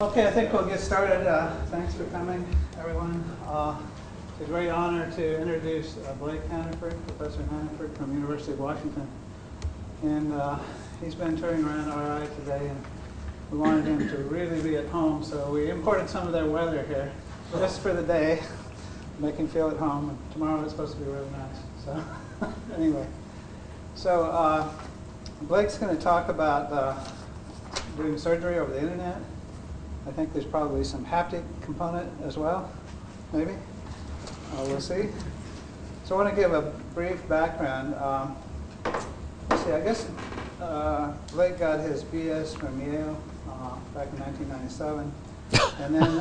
Okay, I think we'll get started. Thanks for coming, everyone. It's a great honor to introduce Blake Hannaford, Professor Hannaford from University of Washington. And he's been touring around RI today, and we wanted him to really be at home, so we imported some of their weather here just for the day, make him feel at home. And tomorrow it's supposed to be really nice. So anyway, so Blake's going to talk about doing surgery over the internet. I think there's probably some haptic component as well, maybe. We'll see. So I want to give a brief background. Let's see, I guess Blake got his BS from Yale back in 1997. And then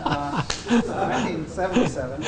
1977.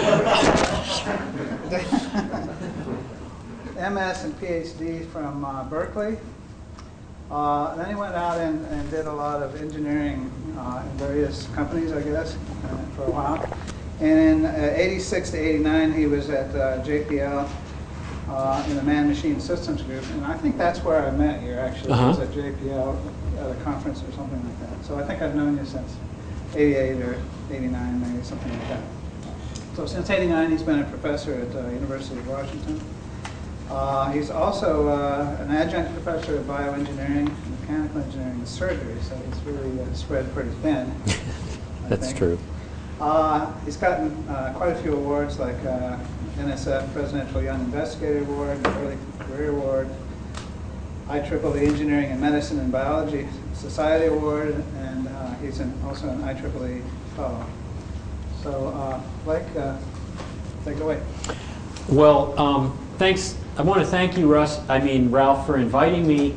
MS and PhD from Berkeley. Then he went out and did a lot of engineering in various companies, I guess, for a while. And in 86 to 89, he was at JPL in the Man-Machine Systems Group. And I think that's where I met you, actually. I was at JPL at a conference or something like that. So I think I've known you since 88 or 89, maybe, something like that. So since 89, he's been a professor at University of Washington. He's also an adjunct professor of bioengineering, mechanical engineering, and surgery, so he's really spread pretty thin. That's true. He's gotten quite a few awards, like NSF Presidential Young Investigator Award, Early Career Award, IEEE Engineering and Medicine and Biology Society Award, and he's also an IEEE Fellow. So, Blake, take it away. Well, thanks. I want to thank you, Ralph, for inviting me.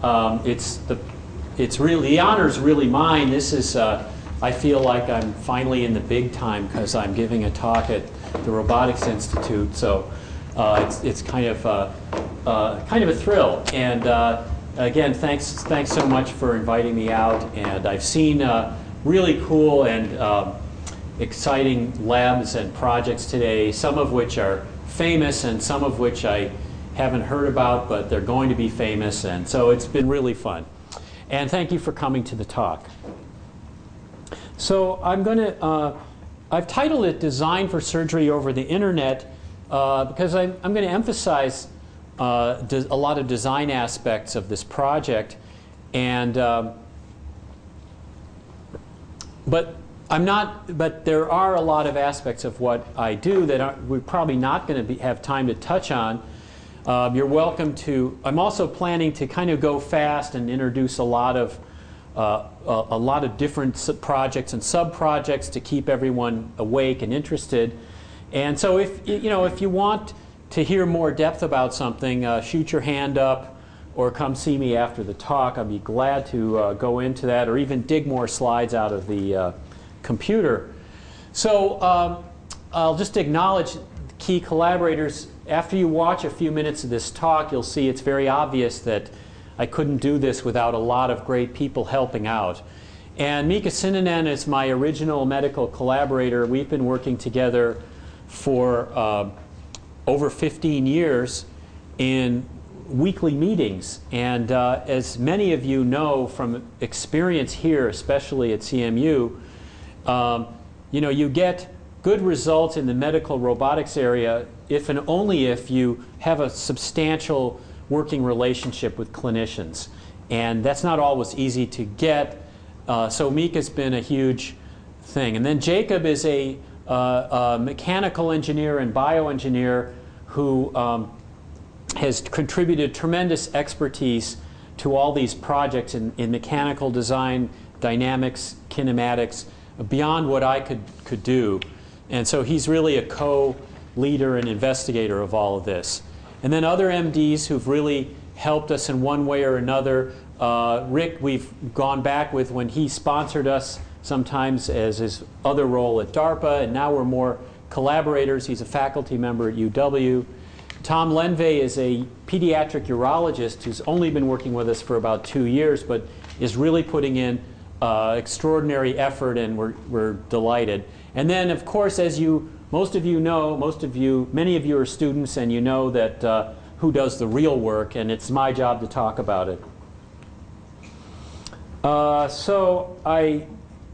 It's really, the honor's really mine. This is, I feel like I'm finally in the big time because I'm giving a talk at the Robotics Institute. So it's kind of a thrill. And again, thanks so much for inviting me out. And I've seen really cool and exciting labs and projects today, some of which are famous and some of which I haven't heard about, but they're going to be famous, and so it's been really fun. And thank you for coming to the talk. So I'm going to, I've titled it Design for Surgery Over the Internet because I'm going to emphasize a lot of design aspects of this project, and but there are a lot of aspects of what I do that we're probably not going to have time to touch on. You're welcome to. I'm also planning to kind of go fast and introduce a lot of different projects and sub-projects to keep everyone awake and interested. And so if you want to hear more depth about something, shoot your hand up or come see me after the talk. I'd be glad to go into that, or even dig more slides out of the computer. So I'll just acknowledge key collaborators. After you watch a few minutes of this talk, you'll see it's very obvious that I couldn't do this without a lot of great people helping out. And Mika Sininen is my original medical collaborator. We've been working together for over 15 years in weekly meetings. And as many of you know from experience here, especially at CMU, you get good results in the medical robotics area if and only if you have a substantial working relationship with clinicians. And that's not always easy to get. So Mika's been a huge thing. And then Jacob is a mechanical engineer and bioengineer who has contributed tremendous expertise to all these projects in mechanical design, dynamics, kinematics, beyond what I could do. And so he's really a co-leader and investigator of all of this. And then other MDs who've really helped us in one way or another. Rick, we've gone back with when he sponsored us sometimes as his other role at DARPA, and now we're more collaborators. He's a faculty member at UW. Tom Lenve is a pediatric urologist who's only been working with us for about 2 years, but is really putting in extraordinary effort, and we're delighted. And then, of course, as most of you know, many of you are students, and you know that who does the real work, and it's my job to talk about it. So I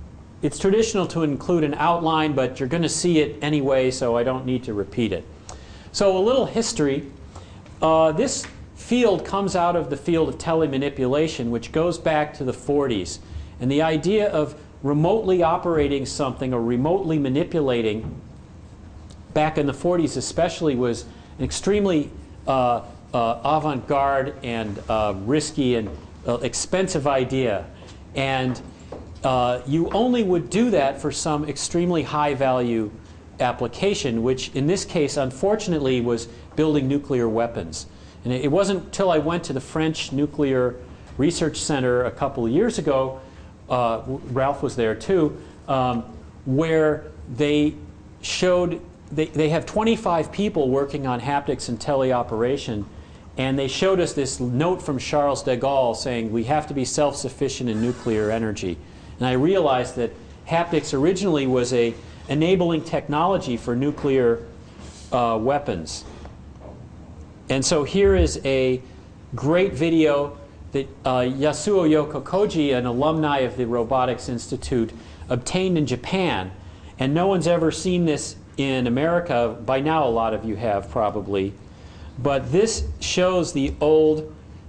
it's traditional to include an outline, but you're going to see it anyway, so I don't need to repeat it. So a little history. This field comes out of the field of telemanipulation, which goes back to the 40s. And the idea of remotely operating something or remotely manipulating, back in the 40s especially, was an extremely avant-garde and risky and expensive idea. And you only would do that for some extremely high-value application, which in this case, unfortunately, was building nuclear weapons. And it wasn't until I went to the French Nuclear Research Center a couple of years ago, Ralph was there too, where they showed, they have 25 people working on haptics and teleoperation, and they showed us this note from Charles de Gaulle saying we have to be self-sufficient in nuclear energy. And I realized that haptics originally was a enabling technology for nuclear weapons. And so here is a great video that Yasuo Yokokoji, an alumni of the Robotics Institute, obtained in Japan. And no one's ever seen this in America. By now, a lot of you have probably. But this shows the old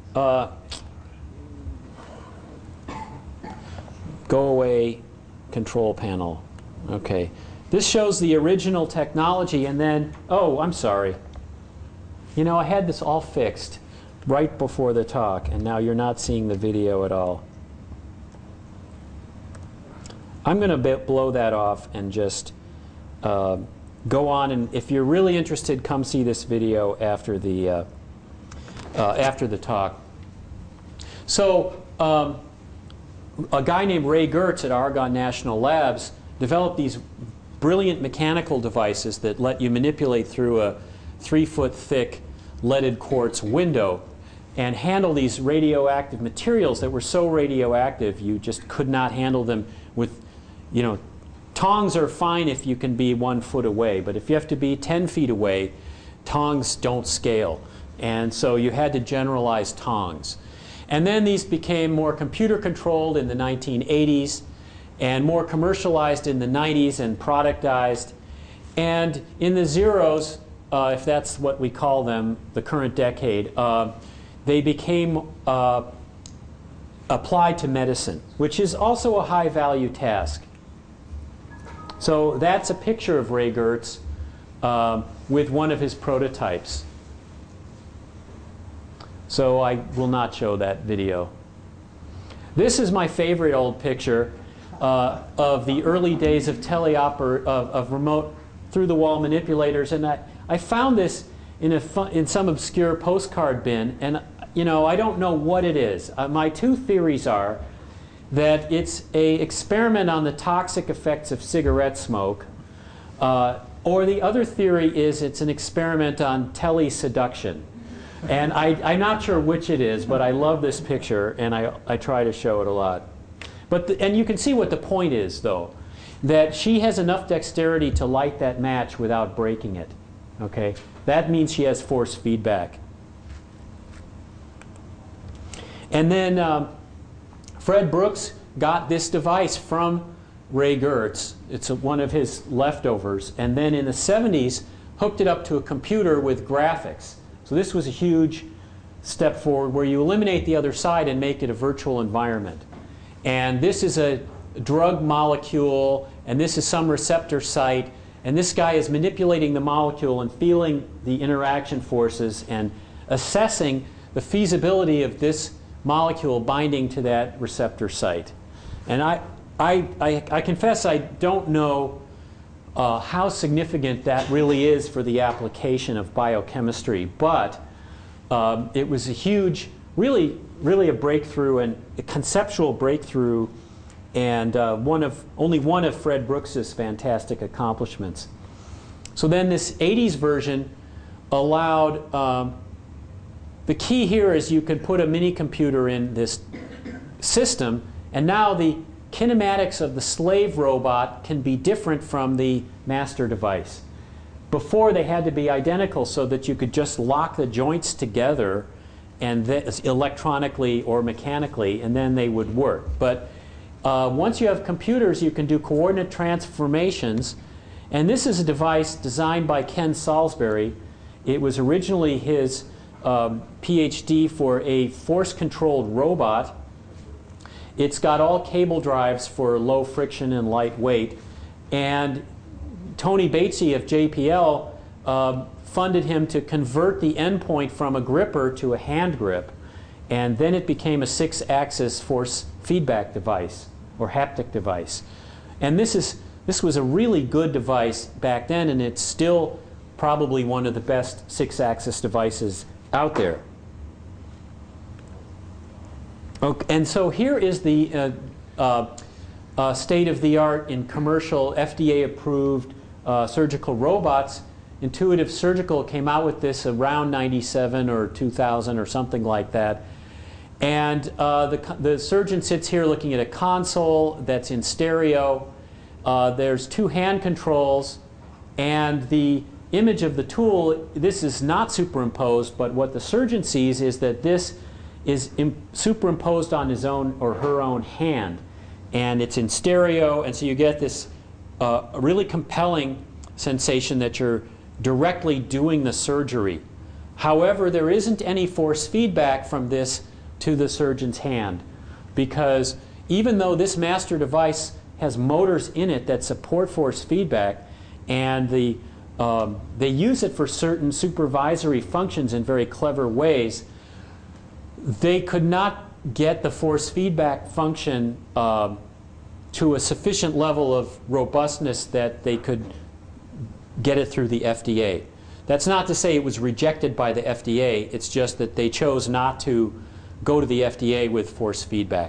go away control panel. Okay. This shows the original technology, and then, oh, I'm sorry. You know, I had this all fixed right before the talk, and now you're not seeing the video at all. I'm going to blow that off and just go on, and if you're really interested, come see this video after the talk. So a guy named Ray Gertz at Argonne National Labs developed these brilliant mechanical devices that let you manipulate through a 3-foot thick leaded quartz window and handle these radioactive materials that were so radioactive you just could not handle them with, you know, tongs are fine if you can be 1 foot away, but if you have to be 10 feet away, tongs don't scale. And so you had to generalize tongs. And then these became more computer controlled in the 1980s and more commercialized in the 90s and productized. And in the zeros, if that's what we call them, the current decade, they became applied to medicine, which is also a high-value task. So that's a picture of Ray Gertz with one of his prototypes. So I will not show that video. This is my favorite old picture of the early days of of remote through-the-wall manipulators, and I found this in some obscure postcard bin, and you know, I don't know what it is. My two theories are that it's an experiment on the toxic effects of cigarette smoke, or the other theory is it's an experiment on tele-seduction. And I'm not sure which it is, but I love this picture, and I try to show it a lot. And you can see what the point is, though, that she has enough dexterity to light that match without breaking it. Okay? That means she has force feedback. And then Fred Brooks got this device from Ray Gertz. It's one of his leftovers. And then in the 70s, hooked it up to a computer with graphics. So this was a huge step forward where you eliminate the other side and make it a virtual environment. And this is a drug molecule, and this is some receptor site, and this guy is manipulating the molecule and feeling the interaction forces and assessing the feasibility of this molecule binding to that receptor site. And I confess I don't know how significant that really is for the application of biochemistry, but it was a huge, really a breakthrough, and a conceptual breakthrough, and only one of Fred Brooks's fantastic accomplishments. So then this 80s version allowed, the key here is you can put a mini computer in this system, and now the kinematics of the slave robot can be different from the master device. Before, they had to be identical so that you could just lock the joints together and electronically or mechanically, and then they would work. But once you have computers, you can do coordinate transformations. And this is a device designed by Ken Salisbury. It was originally his PhD for a force-controlled robot. It's got all cable drives for low friction and light weight. And Tony Batesy of JPL funded him to convert the endpoint from a gripper to a hand grip. And then it became a 6-axis force feedback device, or haptic device. And this was a really good device back then, and it's still probably one of the best 6-axis devices out there. Okay, and so here is the state-of-the-art in commercial, FDA-approved surgical robots. Intuitive Surgical came out with this around 97 or 2000 or something like that. And the surgeon sits here looking at a console that's in stereo. There's 2 hand controls, and the image of the tool, this is not superimposed, but what the surgeon sees is that this is superimposed on his own or her own hand. And it's in stereo, and so you get this really compelling sensation that you're directly doing the surgery. However, there isn't any force feedback from this to the surgeon's hand, because even though this master device has motors in it that support force feedback, and they use it for certain supervisory functions in very clever ways, they could not get the force feedback function to a sufficient level of robustness that they could get it through the FDA. That's not to say it was rejected by the FDA, it's just that they chose not to go to the FDA with force feedback.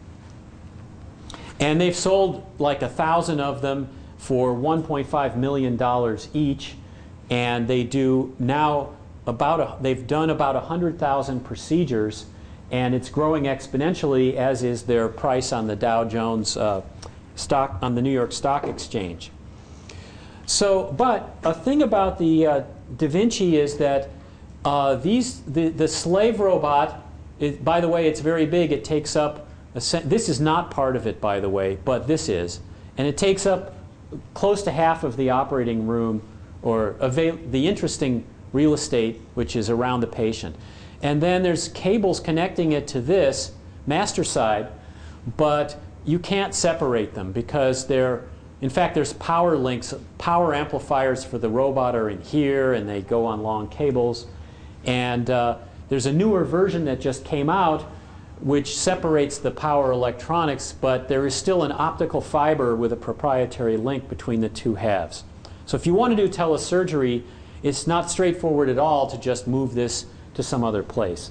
And they've sold like 1,000 of them for $1.5 million each, and they do now they've done about 100,000 procedures, and it's growing exponentially, as is their price on the Dow Jones stock on the New York Stock Exchange. So, but a thing about the Da Vinci is that the slave robot, by the way, it's very big. It takes up this is not part of it, by the way, but this is, and it takes up close to half of the operating room, or the interesting real estate which is around the patient. And then there's cables connecting it to this master side, but you can't separate them because in fact, there's power links. Power amplifiers for the robot are in here, and they go on long cables. And there's a newer version that just came out which separates the power electronics, but there is still an optical fiber with a proprietary link between the two halves. So if you want to do telesurgery, it's not straightforward at all to just move this to some other place.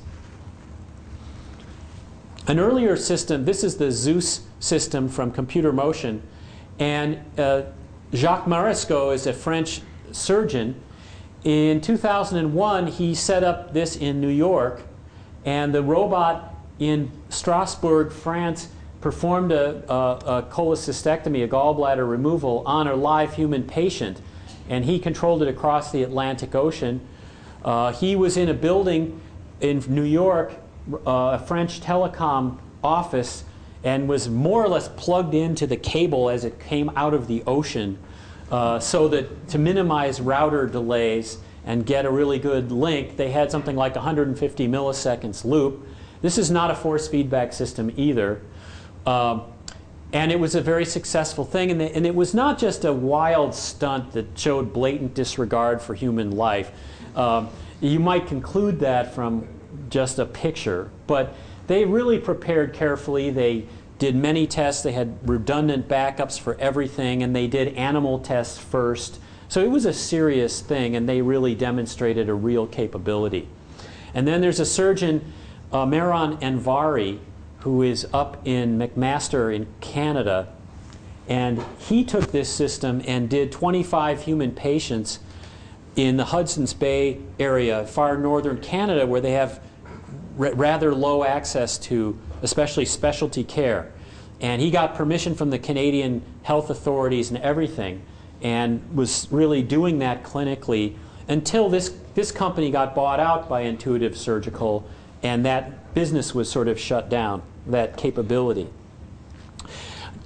An earlier system, this is the Zeus system from Computer Motion, and Jacques Marescot is a French surgeon. In 2001, he set up this in New York, and the robot in Strasbourg, France, performed a cholecystectomy, a gallbladder removal, on a live human patient, and he controlled it across the Atlantic Ocean. He was in a building in New York, a French telecom office, and was more or less plugged into the cable as it came out of the ocean, so that to minimize router delays and get a really good link, they had something like 150 milliseconds loop. This is not a force feedback system either. And it was a very successful thing. And it was not just a wild stunt that showed blatant disregard for human life. You might conclude that from just a picture. But they really prepared carefully. They did many tests. They had redundant backups for everything. And they did animal tests first. So it was a serious thing. And they really demonstrated a real capability. And then there's a surgeon, Mehran Anvari, who is up in McMaster in Canada, and he took this system and did 25 human patients in the Hudson's Bay area, far northern Canada, where they have rather low access to especially specialty care. And he got permission from the Canadian health authorities and everything, and was really doing that clinically until this company got bought out by Intuitive Surgical, and that business was sort of shut down, that capability.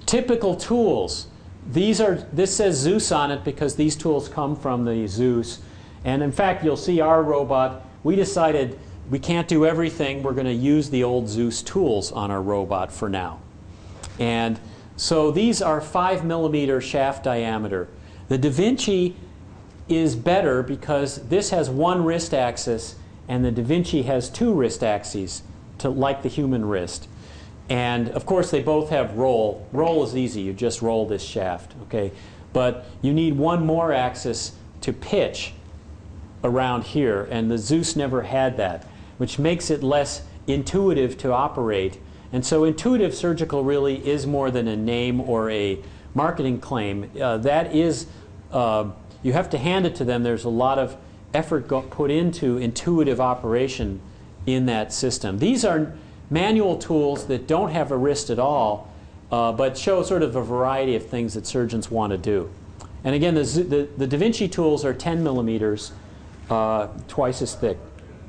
Typical tools. This says Zeus on it because these tools come from the Zeus. And in fact, you'll see our robot, we decided we can't do everything. We're going to use the old Zeus tools on our robot for now. And so these are 5 millimeter shaft diameter. The Da Vinci is better because this has one wrist axis and the Da Vinci has 2 wrist axes, like the human wrist. And of course they both have roll. Roll is easy, you just roll this shaft, okay? But you need one more axis to pitch around here, and the Zeus never had that, which makes it less intuitive to operate. And so intuitive surgical really is more than a name or a marketing claim. That is, you have to hand it to them. There's a lot of effort put into intuitive operation in that system. These are manual tools that don't have a wrist at all, but show sort of a variety of things that surgeons want to do. And again, the Da Vinci tools are 10 millimeters, twice as thick.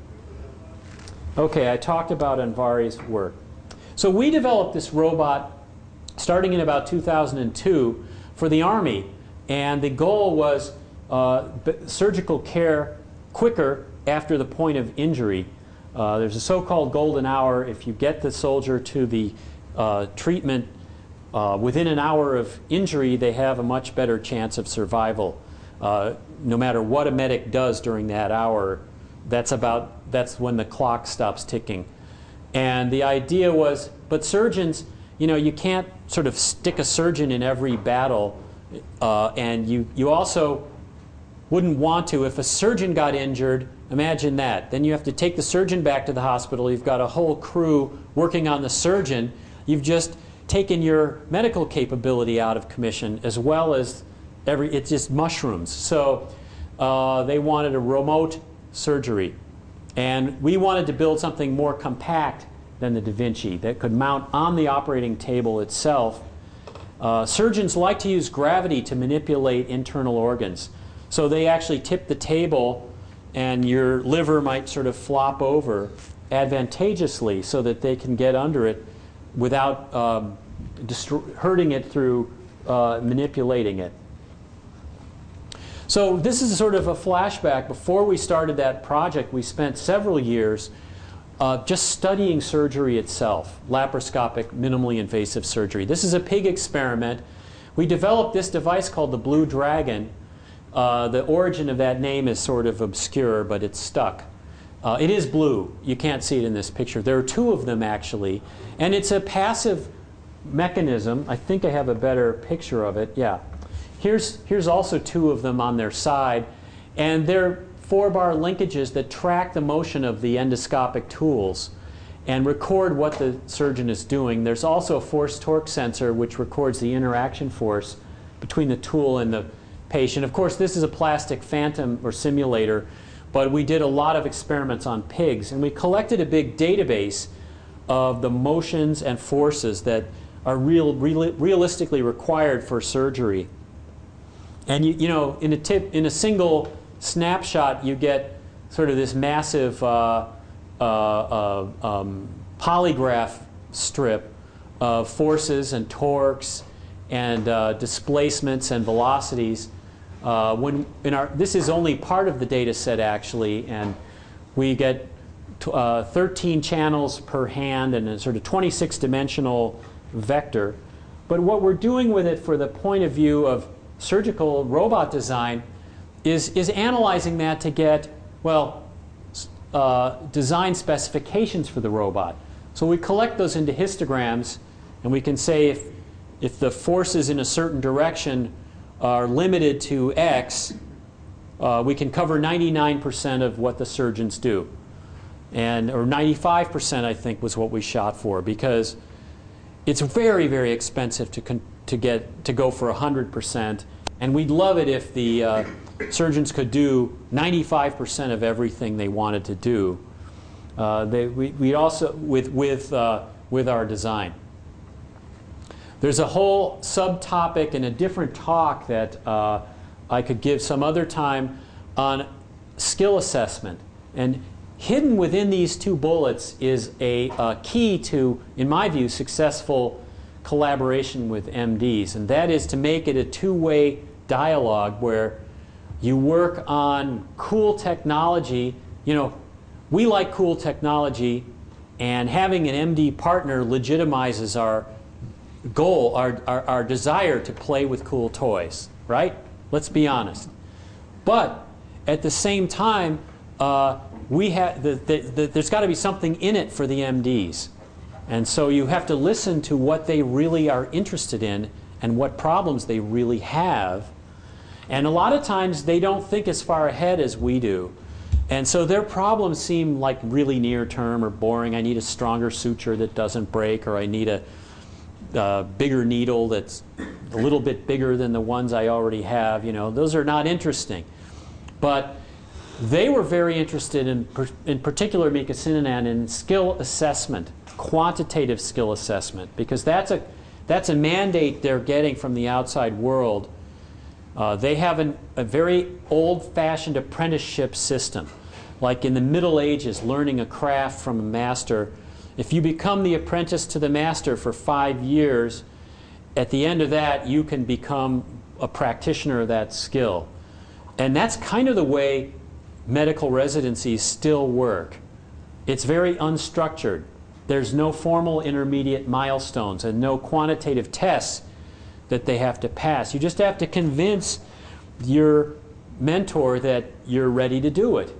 Okay, I talked about Anvari's work. So we developed this robot starting in about 2002 for the Army, and the goal was surgical care quicker after the point of injury. There's a so-called golden hour. If you get the soldier to the treatment within an hour of injury, they have a much better chance of survival. No matter what a medic does during that hour, that's when the clock stops ticking. And the idea was, but surgeons, you can't sort of stick a surgeon in every battle, and you also wouldn't want to. If a surgeon got injured, imagine that. Then you have to take the surgeon back to the hospital. You've got a whole crew working on the surgeon. You've just taken your medical capability out of commission, as well as it's just mushrooms. So they wanted a remote surgery. And we wanted to build something more compact than the Da Vinci that could mount on the operating table itself. Surgeons like to use gravity to manipulate internal organs. So they actually tip the table and your liver might sort of flop over advantageously so that they can get under it without hurting it through manipulating it. So this is sort of a flashback. Before we started that project, we spent several years just studying surgery itself, laparoscopic, minimally invasive surgery. This is a pig experiment. We developed this device called the Blue Dragon. The origin of that name is sort of obscure, but it's stuck. It is blue. You can't see it in this picture. There are 2 of them, actually. And it's a passive mechanism. I think I have a better picture of it. Yeah. Here's also 2 of them on their side. And they're 4-bar linkages that track the motion of the endoscopic tools and record what the surgeon is doing. There's also a force-torque sensor which records the interaction force between the tool and the patient. Of course, this is a plastic phantom or simulator, but we did a lot of experiments on pigs, and we collected a big database of the motions and forces that are realistically required for surgery. And in a single snapshot, you get sort of this massive polygraph strip of forces and torques and displacements and velocities. This is only part of the data set, actually, and we get 13 channels per hand and a sort of 26-dimensional vector. But what we're doing with it for the point of view of surgical robot design is analyzing that to get, design specifications for the robot. So we collect those into histograms, and we can say if the forces in a certain direction are limited to X, we can cover 99% of what the surgeons do. Or 95%, I think, was what we shot for, because it's very, very expensive to go for 100%. And we'd love it if the surgeons could do 95% of everything they wanted to do. We also with our design. There's a whole subtopic and a different talk that I could give some other time on skill assessment. And hidden within these 2 bullets is a key to, in my view, successful collaboration with MDs, and that is to make it a two-way dialogue where you work on cool technology. You know, we like cool technology, and having an MD partner legitimizes our goal, our desire to play with cool toys, right? Let's be honest. But at the same time, there's got to be something in it for the MDs. And so you have to listen to what they really are interested in and what problems they really have. And a lot of times they don't think as far ahead as we do. And so their problems seem like really near term or boring. I need a stronger suture that doesn't break, or I need a bigger needle that's a little bit bigger than the ones I already have. You know, those are not interesting. But they were very interested in particular, Mika Sinanan, in skill assessment, quantitative skill assessment, because that's a mandate they're getting from the outside world. They have a very old-fashioned apprenticeship system. Like in the Middle Ages, learning a craft from a master. If you become the apprentice to the master for 5 years, at the end of that, you can become a practitioner of that skill. And that's kind of the way medical residencies still work. It's very unstructured. There's no formal intermediate milestones and no quantitative tests that they have to pass. You just have to convince your mentor that you're ready to do it.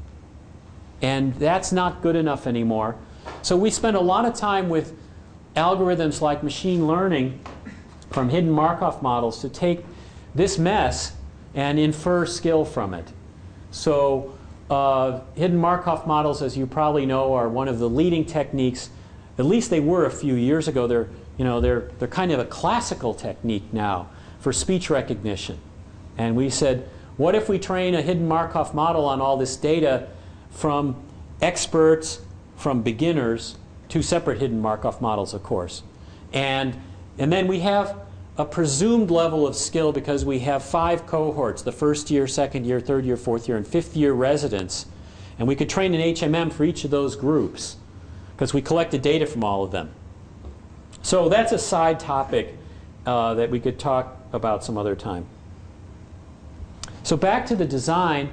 And that's not good enough anymore. So we spend a lot of time with algorithms like machine learning from hidden Markov models to take this mess and infer skill from it. So hidden Markov models, as you probably know, are one of the leading techniques. At least they were a few years ago. They're kind of a classical technique now for speech recognition. And we said, what if we train a hidden Markov model on all this data from experts, from beginners, two separate hidden Markov models, of course. And then we have a presumed level of skill because we have 5 cohorts, the first year, second year, third year, fourth year, and fifth year residents. And we could train an HMM for each of those groups because we collected data from all of them. So that's a side topic that we could talk about some other time. So back to the design.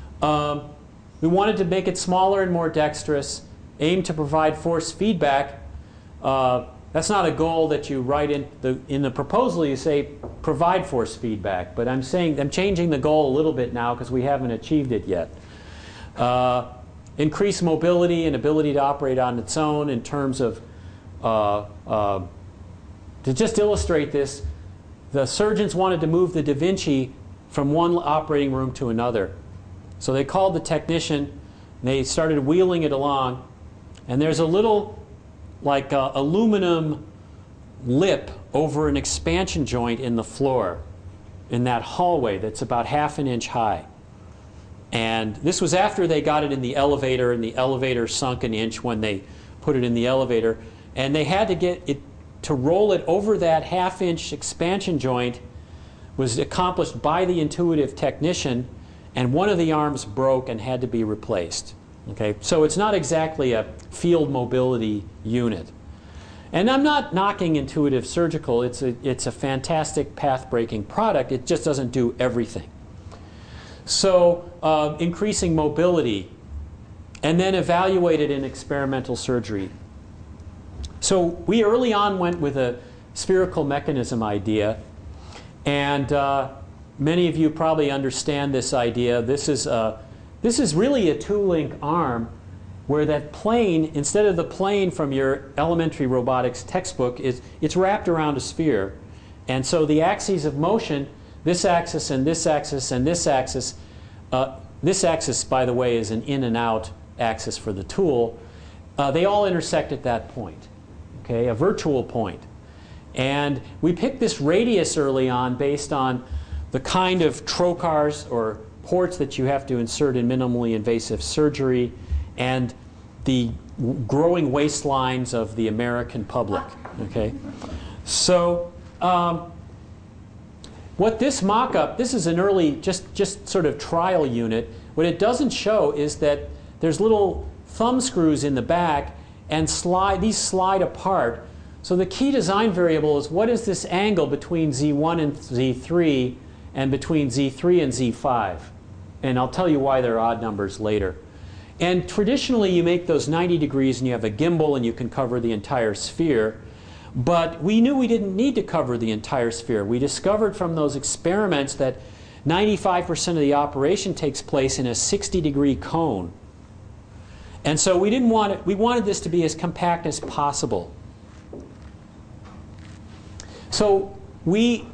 We wanted to make it smaller and more dexterous, aim to provide force feedback. That's not a goal that you write in the proposal. You say provide force feedback, but I'm changing the goal a little bit now because we haven't achieved it yet. Increase mobility and ability to operate on its own in terms of, to just illustrate this, the surgeons wanted to move the Da Vinci from one operating room to another. So they called the technician, and they started wheeling it along, and there's a little like aluminum lip over an expansion joint in the floor in that hallway that's about ½ an inch high. And this was after they got it in the elevator, and the elevator sunk an inch when they put it in the elevator. And they had to get it to roll it over that ½ inch expansion joint was accomplished by the intuitive technician, and one of the arms broke and had to be replaced. Okay? So it's not exactly a field mobility unit. And I'm not knocking Intuitive Surgical. It's a fantastic path-breaking product. It just doesn't do everything. So increasing mobility, and then evaluated in experimental surgery. So we early on went with a spherical mechanism idea, and many of you probably understand this idea. This is really a two-link arm where that plane, instead of the plane from your elementary robotics textbook, it's wrapped around a sphere. And so the axes of motion, this axis and this axis and this axis, by the way, is an in and out axis for the tool, they all intersect at that point, okay, a virtual point. And we picked this radius early on based on the kind of trocars or ports that you have to insert in minimally invasive surgery and the growing waistlines of the American public. Okay, so what this mock-up, this is an early just sort of trial unit. What it doesn't show is that there's little thumb screws in the back, and these slide apart So the key design variable is what is this angle between Z1 and Z3 and between Z3 and Z5. And I'll tell you why they're odd numbers later. And traditionally you make those 90 degrees and you have a gimbal and you can cover the entire sphere. But we knew we didn't need to cover the entire sphere. We discovered from those experiments that 95% of the operation takes place in a 60-degree cone. And so we didn't want it, we wanted this to be as compact as possible. So we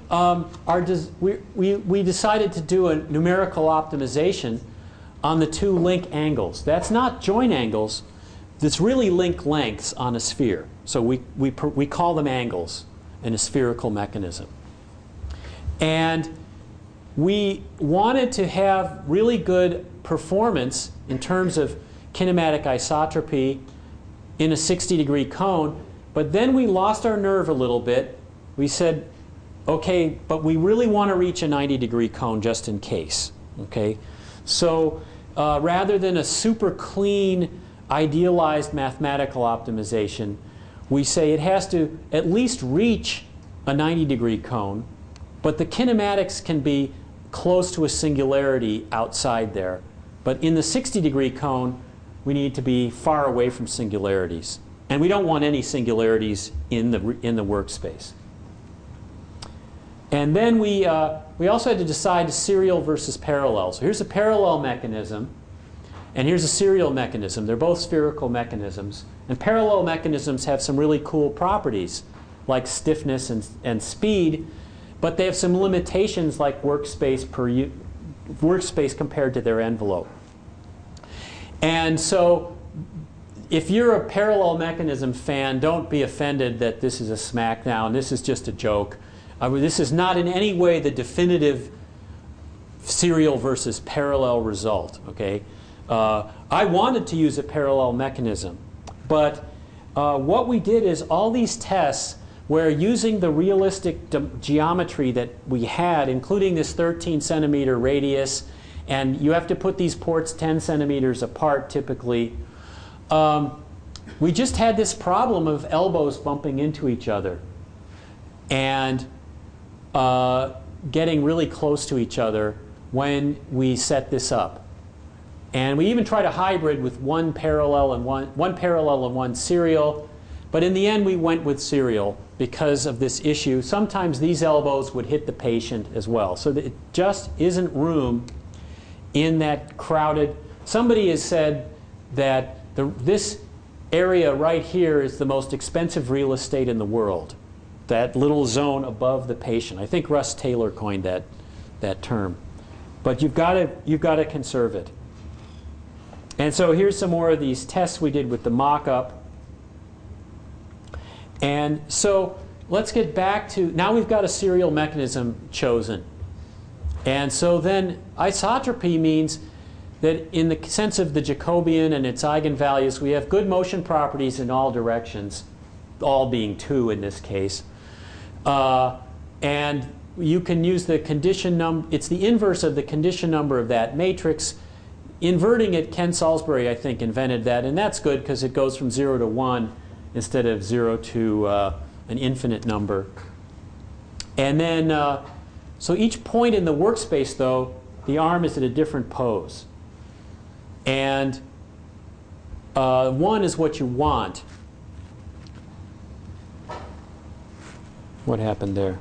decided to do a numerical optimization on the two link angles. That's not joint angles. That's really link lengths on a sphere. So we call them angles in a spherical mechanism. And we wanted to have really good performance in terms of kinematic isotropy in a 60-degree cone. But then we lost our nerve a little bit. We said, okay, but we really want to reach a 90-degree cone just in case. Okay? So rather than a super clean, idealized mathematical optimization, we say it has to at least reach a 90-degree cone, but the kinematics can be close to a singularity outside there. But in the 60-degree cone, we need to be far away from singularities. And we don't want any singularities in the workspace. And then we also had to decide serial versus parallel. So here's a parallel mechanism, and here's a serial mechanism. They're both spherical mechanisms. And parallel mechanisms have some really cool properties, like stiffness and speed, but they have some limitations like workspace compared to their envelope. And so if you're a parallel mechanism fan, don't be offended that this is a smackdown. This is just a joke. This is not in any way the definitive serial versus parallel result. Okay? I wanted to use a parallel mechanism, but what we did is all these tests where using the realistic geometry that we had, including this 13-centimeter radius, and you have to put these ports 10 centimeters apart typically, we just had this problem of elbows bumping into each other and getting really close to each other when we set this up. And we even tried a hybrid with one parallel and one serial, but in the end we went with serial because of this issue. Sometimes these elbows would hit the patient as well, so that it just isn't room in that crowded. Somebody has said that this area right here is the most expensive real estate in the world, that little zone above the patient. I think Russ Taylor coined that term. But you've got to conserve it. And so here's some more of these tests we did with the mock-up. And so let's get back to, now we've got a serial mechanism chosen. And so then isotropy means that in the sense of the Jacobian and its eigenvalues, we have good motion properties in all directions, all being 2 in this case. And you can use the condition number. It's the inverse of the condition number of that matrix. Inverting it, Ken Salisbury, I think, invented that. And that's good because it goes from 0 to 1 instead of 0 to an infinite number. And then, so each point in the workspace, though, the arm is at a different pose. And 1 is what you want. What happened there?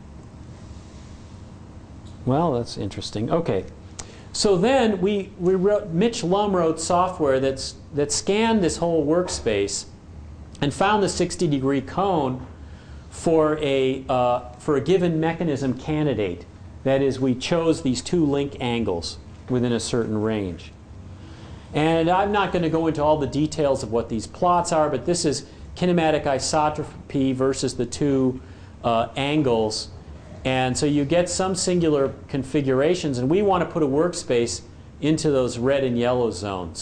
Well, that's interesting. Okay. So then Mitch Lum wrote software that scanned this whole workspace and found the 60-degree cone for a given mechanism candidate. That is, we chose these 2 link angles within a certain range. And I'm not going to go into all the details of what these plots are, but this is kinematic isotropy versus the 2 angles. And so you get some singular configurations, and we want to put a workspace into those red and yellow zones.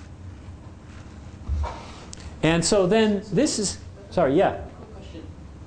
And so then this is, sorry, yeah? Question.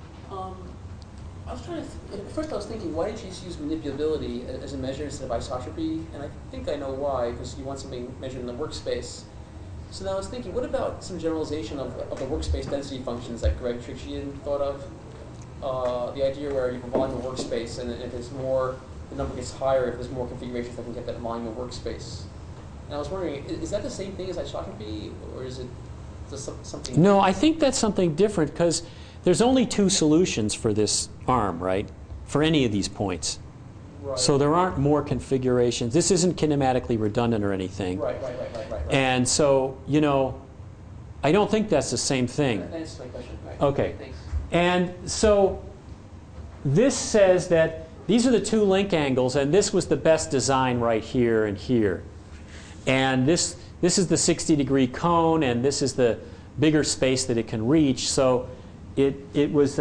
I was trying to, first I was thinking, why didn't you just use manipulability as a measure instead of isotropy? And I think I know why, because you want something measured in the workspace. So now I was thinking, what about some generalization of the workspace density functions that Greg Trichian thought of? The idea where you have a volume of workspace, and if there's more, the number gets higher if there's more configurations that can get that volume of workspace. And I was wondering, is that the same thing as isotropy, or is it just something? No, I think that's something different because there's only two solutions for this arm, right? For any of these points. Right. So there aren't more configurations. This isn't kinematically redundant or anything. Right. And so, you know, I don't think that's the same thing. That answers my question. Right. Okay. Thanks. And so this says that these are the two link angles, and this was the best design right here and here. And this is the 60-degree cone, and this is the bigger space that it can reach. So it was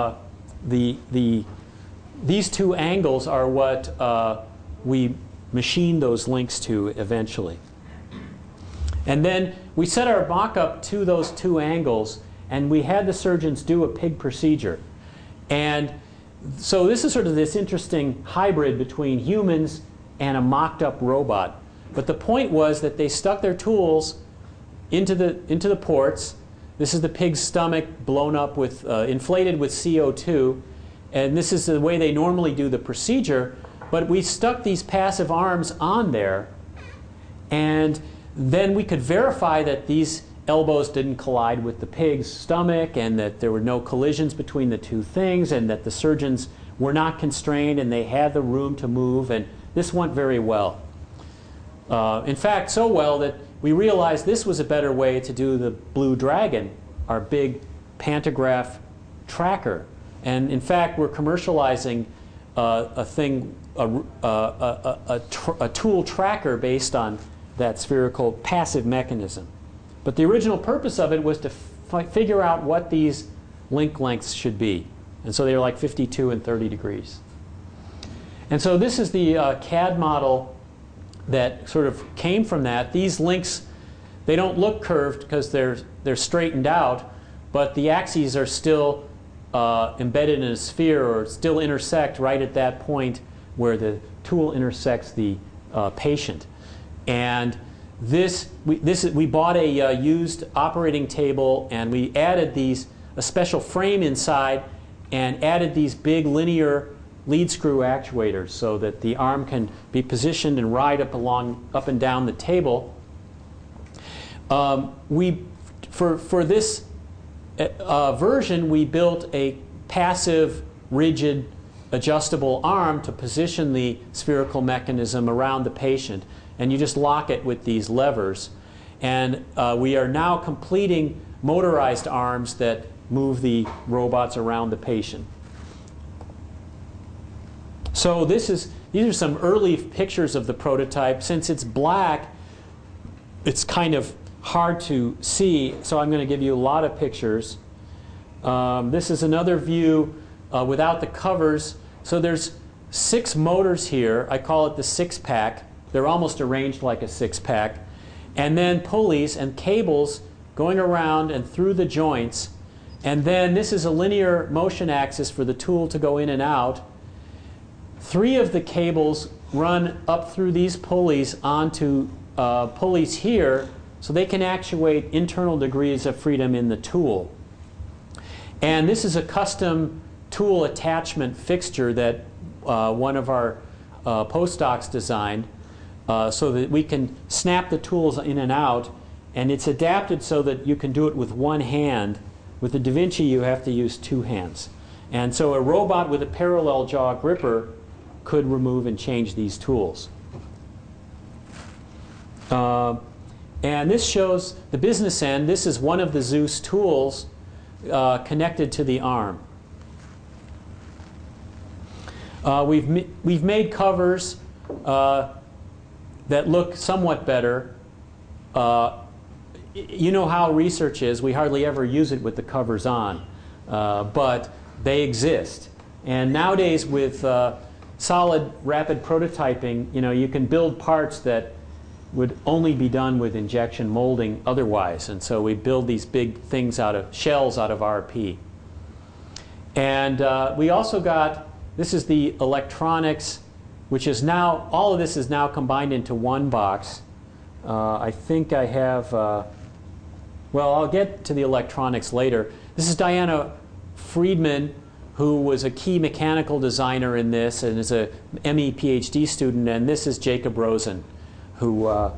these two angles are what we machined those links to eventually. And then we set our mock-up to those two angles, and we had the surgeons do a pig procedure. And so this is sort of this interesting hybrid between humans and a mocked-up robot. But the point was that they stuck their tools into the ports. This is the pig's stomach blown up with, inflated with CO2. And this is the way they normally do the procedure. But we stuck these passive arms on there, and then we could verify that these elbows didn't collide with the pig's stomach, and that there were no collisions between the two things, and that the surgeons were not constrained and they had the room to move, and this went very well. In fact, so well that we realized this was a better way to do the Blue Dragon, our big pantograph tracker. And in fact, we're commercializing a tool tracker based on that spherical passive mechanism. But the original purpose of it was to figure out what these link lengths should be. And so they were like 52 and 30 degrees. And so this is the CAD model that sort of came from that. These links, they don't look curved because they're straightened out, but the axes are still embedded in a sphere, or still intersect right at that point where the tool intersects the patient. And we bought a used operating table, and we added a special frame inside, and added these big linear lead screw actuators so that the arm can be positioned and ride up and down the table. For this version, we built a passive, rigid, adjustable arm to position the spherical mechanism around the patient. And you just lock it with these levers. And we are now completing motorized arms that move the robots around the patient. So these are some early pictures of the prototype. Since it's black, it's kind of hard to see, so I'm going to give you a lot of pictures. This is another view without the covers. So there's 6 motors here. I call it the 6-pack. They're almost arranged like a 6-pack. And then pulleys and cables going around and through the joints. And then this is a linear motion axis for the tool to go in and out. 3 of the cables run up through these pulleys onto pulleys here, so they can actuate internal degrees of freedom in the tool. And this is a custom tool attachment fixture that one of our postdocs designed, so that we can snap the tools in and out, and it's adapted so that you can do it with one hand. With the Da Vinci, you have to use 2 hands. And so a robot with a parallel jaw gripper could remove and change these tools. And this shows the business end. This is one of the Zeus tools connected to the arm. We've made covers that look somewhat better. You know how research is. We hardly ever use it with the covers on. But they exist. And nowadays with solid rapid prototyping, you can build parts that would only be done with injection molding otherwise. And so we build these big things shells out of RP. And we also got, this is the electronics, which is now, all of this is now combined into one box. I think I have Well, I'll get to the electronics later. This is Diana Friedman, who was a key mechanical designer in this and is a ME PhD student, and this is Jacob Rosen, who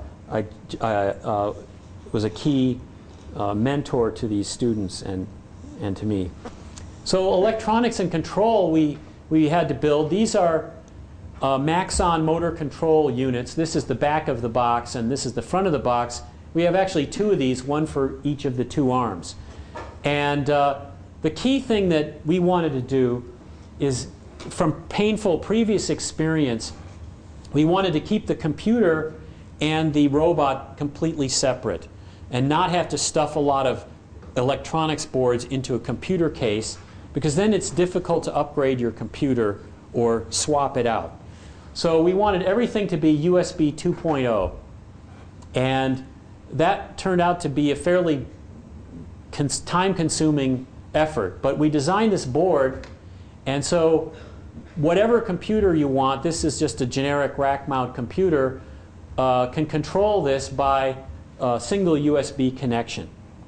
was a key mentor to these students and to me. So electronics and control we had to build. These are Maxon motor control units. This is the back of the box and this is the front of the box. We have actually two of these, one for each of the two arms. And the key thing that we wanted to do is, from painful previous experience, we wanted to keep the computer and the robot completely separate and not have to stuff a lot of electronics boards into a computer case, because then it's difficult to upgrade your computer or swap it out. So we wanted everything to be USB 2.0, and that turned out to be a fairly time-consuming effort. But we designed this board, and so whatever computer you want, this is just a generic rack mount computer, can control this by a single USB connection.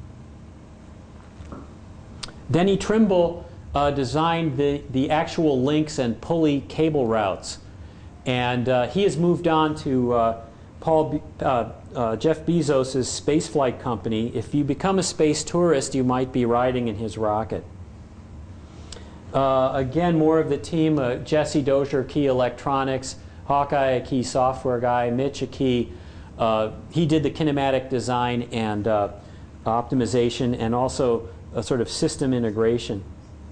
Denny Trimble designed the actual links and pulley cable routes. And he has moved on to Jeff Bezos' spaceflight company. If you become a space tourist, you might be riding in his rocket. Again, more of the team, Jesse Dozier, key electronics, Hawkeye, a key software guy, Mitch, a key, he did the kinematic design and optimization and also a sort of system integration.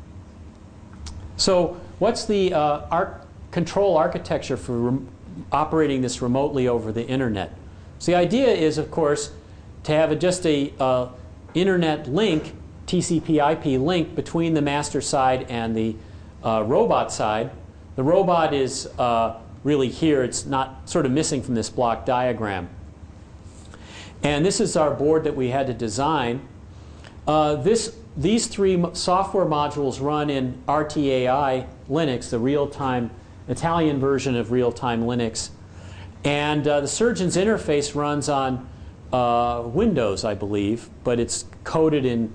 So what's the control architecture for operating this remotely over the internet? So the idea is, of course, to have just a internet link, TCP/IP link between the master side and the robot side. The robot is really here. It's not sort of missing from this block diagram. And this is our board that we had to design. These three software modules run in RTAI Linux, the real-time Italian version of real-time Linux. And the surgeon's interface runs on Windows, I believe, but it's coded in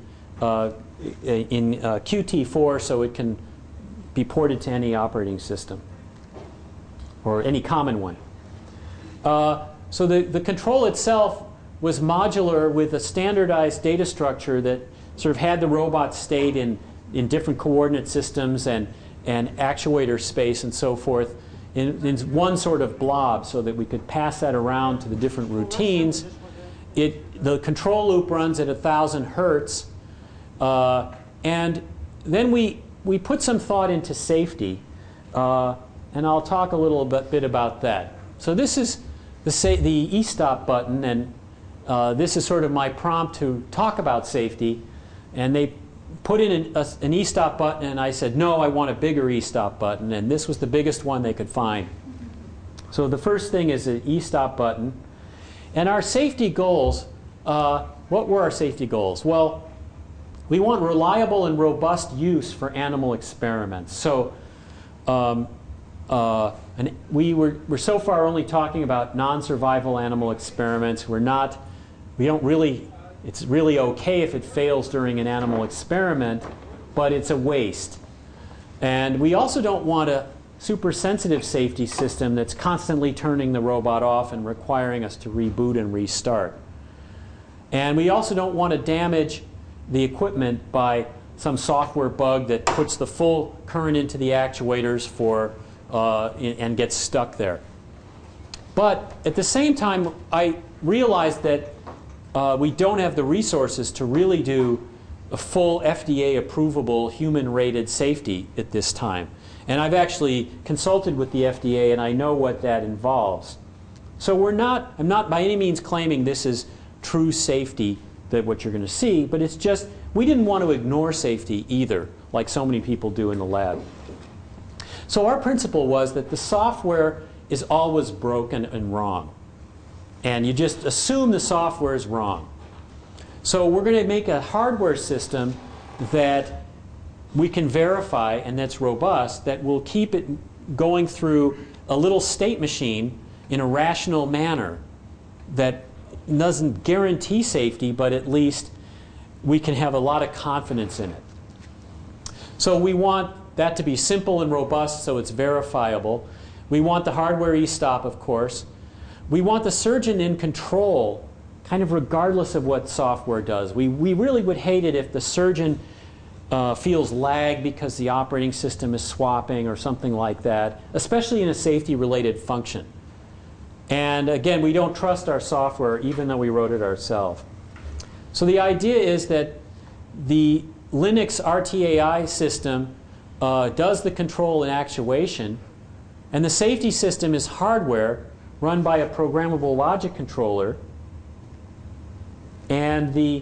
Qt4, so it can be ported to any operating system or any common one. So the control itself was modular with a standardized data structure that sort of had the robot state in different coordinate systems and actuator space and so forth in one sort of blob, so that we could pass that around to the different routines. The control loop runs at 1,000 hertz, and then we put some thought into safety, and I'll talk a little bit about that. So this is the e-stop button, and this is sort of my prompt to talk about safety. And they put in an e-stop button, and I said, no, I want a bigger e-stop button. And this was the biggest one they could find. So the first thing is an e-stop button. And our safety goals, what were our safety goals? Well, we want reliable and robust use for animal experiments. So and we're so far only talking about non-survival animal experiments. It's really okay if it fails during an animal experiment, but it's a waste. And we also don't want a super sensitive safety system that's constantly turning the robot off and requiring us to reboot and restart. And we also don't want to damage the equipment by some software bug that puts the full current into the actuators and gets stuck there. But at the same time, I realized that we don't have the resources to really do a full FDA approvable human rated safety at this time. And I've actually consulted with the FDA, and I know what that involves. So I'm not by any means claiming this is true safety, that what you're going to see, but it's just we didn't want to ignore safety either, like so many people do in the lab. So our principle was that the software is always broken and wrong. And you just assume the software is wrong. So we're going to make a hardware system that we can verify and that's robust, that will keep it going through a little state machine in a rational manner that doesn't guarantee safety, but at least we can have a lot of confidence in it. So we want that to be simple and robust so it's verifiable. We want the hardware e-stop, of course. We want the surgeon in control, kind of regardless of what software does. We really would hate it if the surgeon feels lag because the operating system is swapping or something like that, especially in a safety-related function. And again, we don't trust our software even though we wrote it ourselves. So the idea is that the Linux RTAI system does the control and actuation, and the safety system is hardware run by a programmable logic controller, and the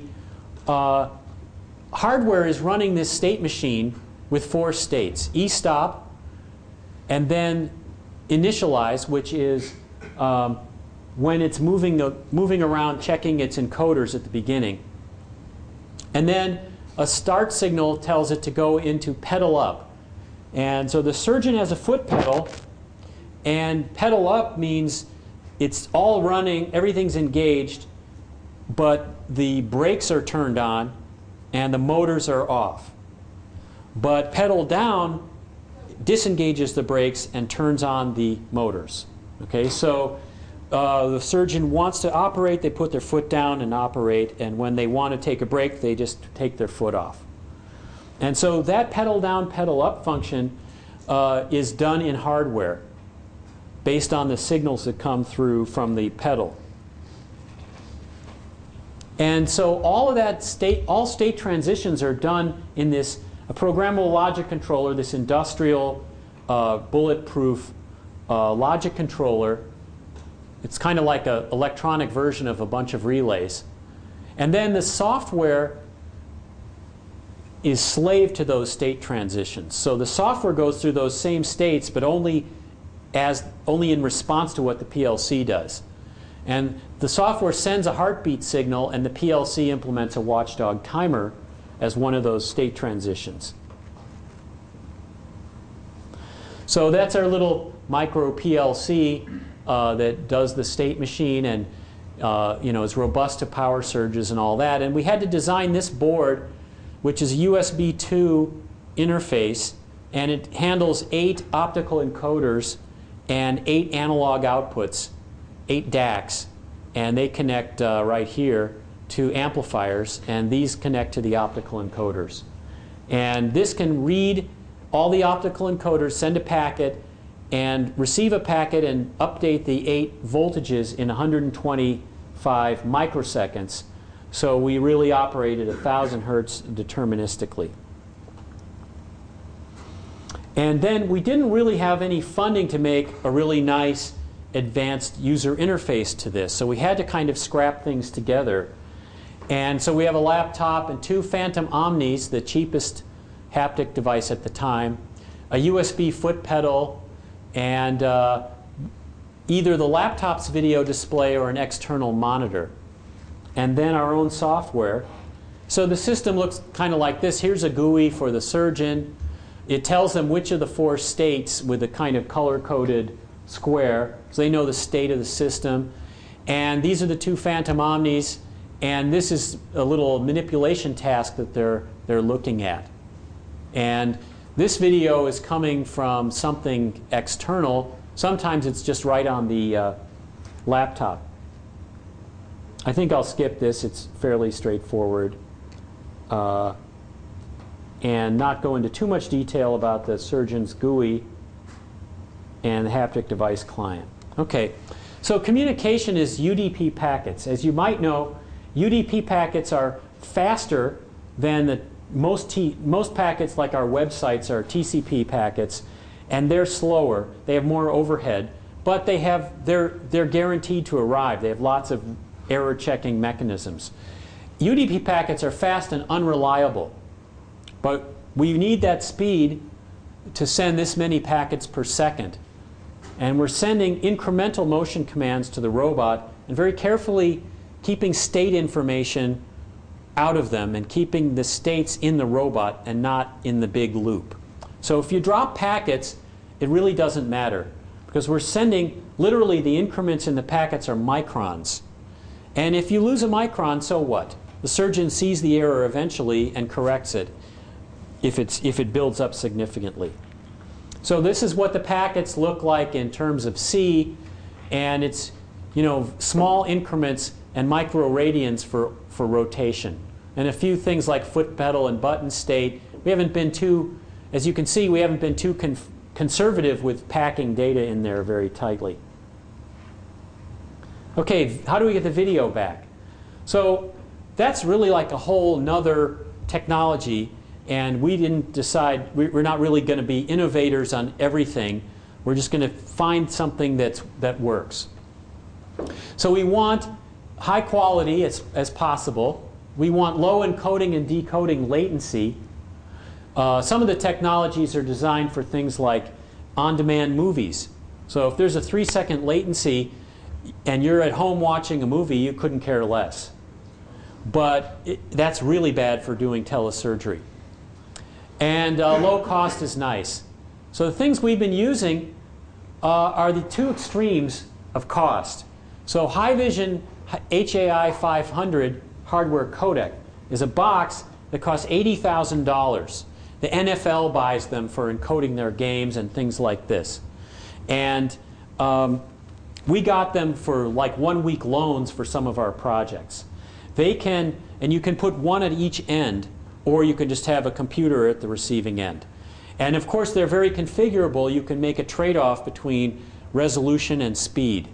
hardware is running this state machine with 4 states: e-stop, and then initialize, which is when it's moving around, checking its encoders at the beginning. And then a start signal tells it to go into pedal up. And so the surgeon has a foot pedal, and pedal up means it's all running, everything's engaged, but the brakes are turned on and the motors are off. But pedal down disengages the brakes and turns on the motors. Okay, so the surgeon wants to operate, they put their foot down and operate, and when they want to take a break, they just take their foot off. And so that pedal down, pedal up function is done in hardware based on the signals that come through from the pedal. And so all of that all state transitions are done in this programmable logic controller, this industrial bulletproof logic controller. It's kind of like an electronic version of a bunch of relays. And then the software is slave to those state transitions. So the software goes through those same states, but only in response to what the PLC does. And the software sends a heartbeat signal, and the PLC implements a watchdog timer as one of those state transitions. So that's our little micro PLC that does the state machine and is robust to power surges and all that. And we had to design this board, which is a USB 2 interface, and it handles 8 optical encoders and 8 analog outputs, 8 DACs, and they connect right here to amplifiers, and these connect to the optical encoders. And this can read all the optical encoders, send a packet, and receive a packet and update the 8 voltages in 125 microseconds. So we really operate at 1,000 hertz deterministically. And then we didn't really have any funding to make a really nice advanced user interface to this. So we had to kind of scrap things together. And so we have a laptop and 2 Phantom Omnis, the cheapest haptic device at the time, a USB foot pedal, and either the laptop's video display or an external monitor. And then our own software. So the system looks kind of like this. Here's a GUI for the surgeon. It tells them which of the 4 states with a kind of color-coded square, so they know the state of the system. And these are the 2 Phantom Omnis, and this is a little manipulation task that they're looking at. And this video is coming from something external. Sometimes it's just right on the laptop. I think I'll skip this. It's fairly straightforward. And not go into too much detail about the surgeon's GUI and the haptic device client. Okay, so communication is UDP packets. As you might know, UDP packets are faster than the most packets, like our websites, are TCP packets, and they're slower. They have more overhead, but they're guaranteed to arrive. They have lots of error checking mechanisms. UDP packets are fast and unreliable, but we need that speed to send this many packets per second. And we're sending incremental motion commands to the robot and very carefully keeping state information out of them and keeping the states in the robot and not in the big loop. So if you drop packets, it really doesn't matter, because we're sending, literally the increments in the packets are microns. And if you lose a micron, so what? the surgeon sees the error eventually and corrects it if it builds up significantly. So this is what the packets look like in terms of C, and it's, you know, small increments and microradians for rotation. And a few things like foot pedal and button state. We haven't been too, as you can see, we haven't been too conservative with packing data in there very tightly. Okay, how do we get the video back? So that's really like a whole nother technology, and we didn't decide, we're not really going to be innovators on everything. We're just going to find something that works. So we want high quality as possible. We want low encoding and decoding latency. Some of the technologies are designed for things like on-demand movies. So if there's a 3-second latency and you're at home watching a movie, you couldn't care less. But that's really bad for doing telesurgery. And low cost is nice. So the things we've been using are the two extremes of cost. So Haivision HAI 500 hardware codec is a box that costs $80,000. The NFL buys them for encoding their games and things like this. And we got them for like 1-week loans for some of our projects. They can, and you can put one at each end, or you can just have a computer at the receiving end. And of course, they're very configurable. You can make a trade-off between resolution and speed.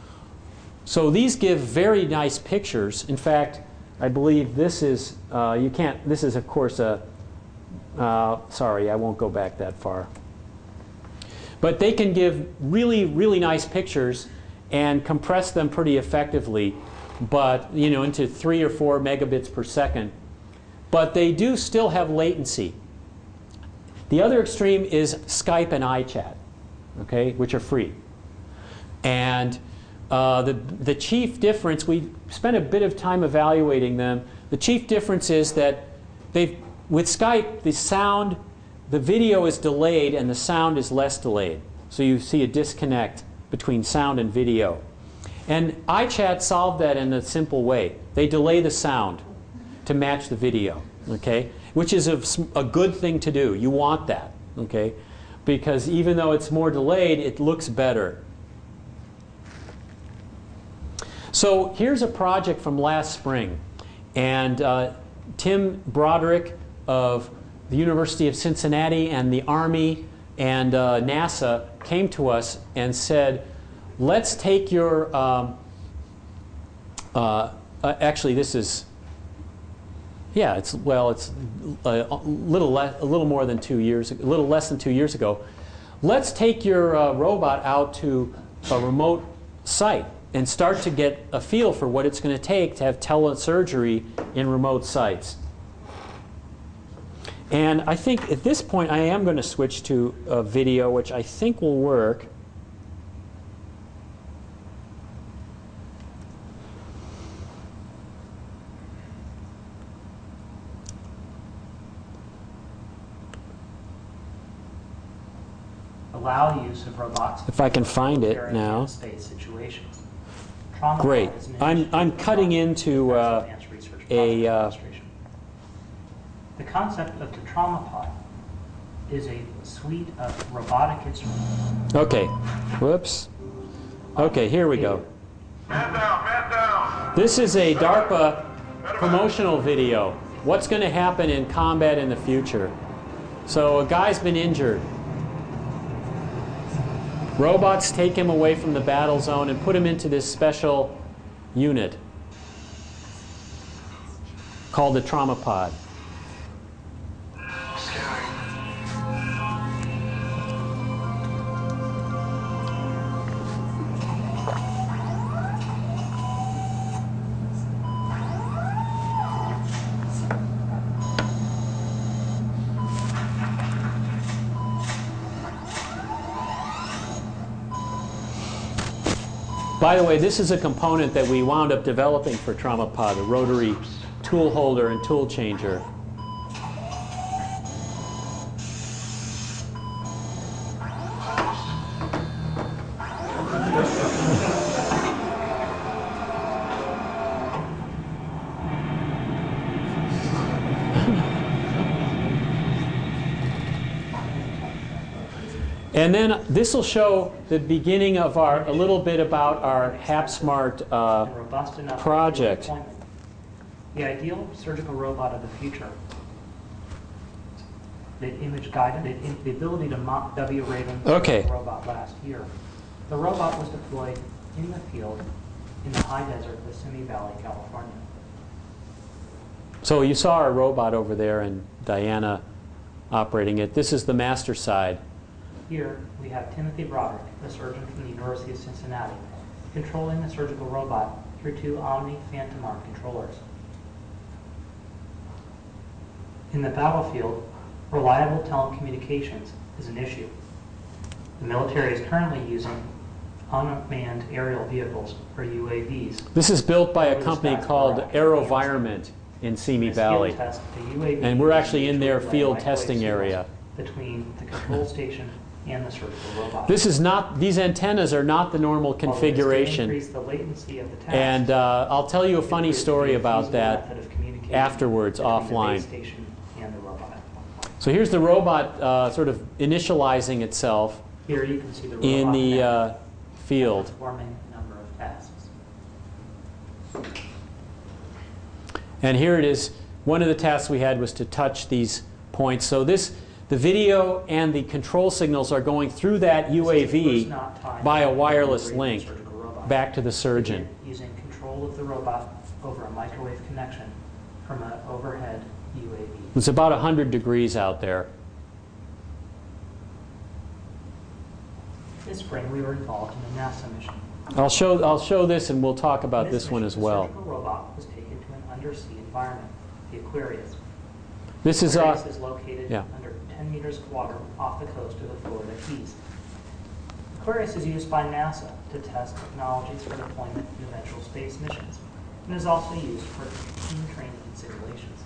So these give very nice pictures. In fact, I believe this is, this is of course a, sorry, I won't go back that far. But they can give really, really nice pictures and compress them pretty effectively, but you know, into 3 or 4 megabits per second. But they do still have latency. The other extreme is Skype and iChat, okay, which are free. And the chief difference, we spent a bit of time evaluating them. The chief difference is that with Skype, the video is delayed and the sound is less delayed. So you see a disconnect between sound and video. And iChat solved that in a simple way. They delay the sound to match the video, okay? Which is a good thing to do. You want that, okay? Because even though it's more delayed, it looks better. So here's a project from last spring. And Tim Broderick of the University of Cincinnati and the Army and NASA came to us and said, let's take your, actually this is, yeah, it's a little more than 2 years, a little less than 2 years ago. Let's take your robot out to a remote site and start to get a feel for what it's going to take to have telesurgery in remote sites. And I think at this point I am going to switch to a video, which I think will work. Allow use of robots. If I can find it now. State situations. Great. I'm cutting into The concept of the trauma pod is a suite of robotic instruments. Okay. Whoops. Okay, here we go. Man down, man down. This is a DARPA promotional video. What's going to happen in combat in the future? So a guy's been injured. Robots take him away from the battle zone and put him into this special unit called the trauma pod. By the way, this is a component that we wound up developing for TraumaPod, the rotary tool holder and tool changer. And then this will show the beginning of a little bit about our HapSmart and robust enough project. for deployment. The ideal surgical robot of the future, the image guided, the ability to mock W. Raven Okay. robot last year. The robot was deployed in the field in the high desert of Simi Valley, California. So you saw our robot over there and Diana operating it. This is the master side. Here we have Timothy Broderick, a surgeon from the University of Cincinnati, controlling the surgical robot through two Omni Phantom Arm controllers. In the battlefield, reliable telecommunications is an issue. The military is currently using unmanned aerial vehicles, or UAVs. This is built by a Over the company Stats called Barack. AeroVironment in Simi In this Valley. field test, the UAV And we're actually in their is controlled by field microwave testing signals area. between the control station and the surgical robot. This is not, these antennas are not the normal While this can configuration. increase the latency of the task, And I'll tell you a it funny appears to story be a about feasible that method of communication afterwards, between the offline. base station and the robot. So here's the robot sort of initializing itself Here you can see the robot in the now field. performing a number of tasks. And here it is. One of the tasks we had was to touch these points. So the video and the control signals are going through that This is UAV first not timed by a to the wireless surgical link robot. back to the surgeon. Again, using control of the robot over a microwave connection from an overhead UAV. It's about 100 degrees out there. This spring, we were involved in a NASA mission. I'll show this, and we'll talk about In this one mission, as well. The surgical robot was taken to an undersea environment, the Aquarius. This is Aquarius is located yeah. under 10 meters of water off the coast of the Florida Keys. Aquarius is used by NASA to test technologies for deployment in eventual space missions, and is also used for team training and simulations.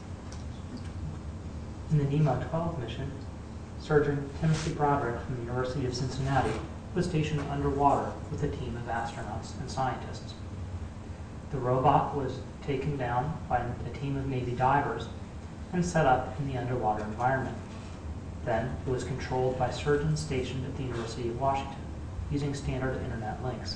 In the Nemo 12 mission, surgeon Timothy Broderick from the University of Cincinnati was stationed underwater with a team of astronauts and scientists. The robot was taken down by a team of Navy divers and set up in the underwater environment. Then it was controlled by surgeons stationed at the University of Washington using standard internet links.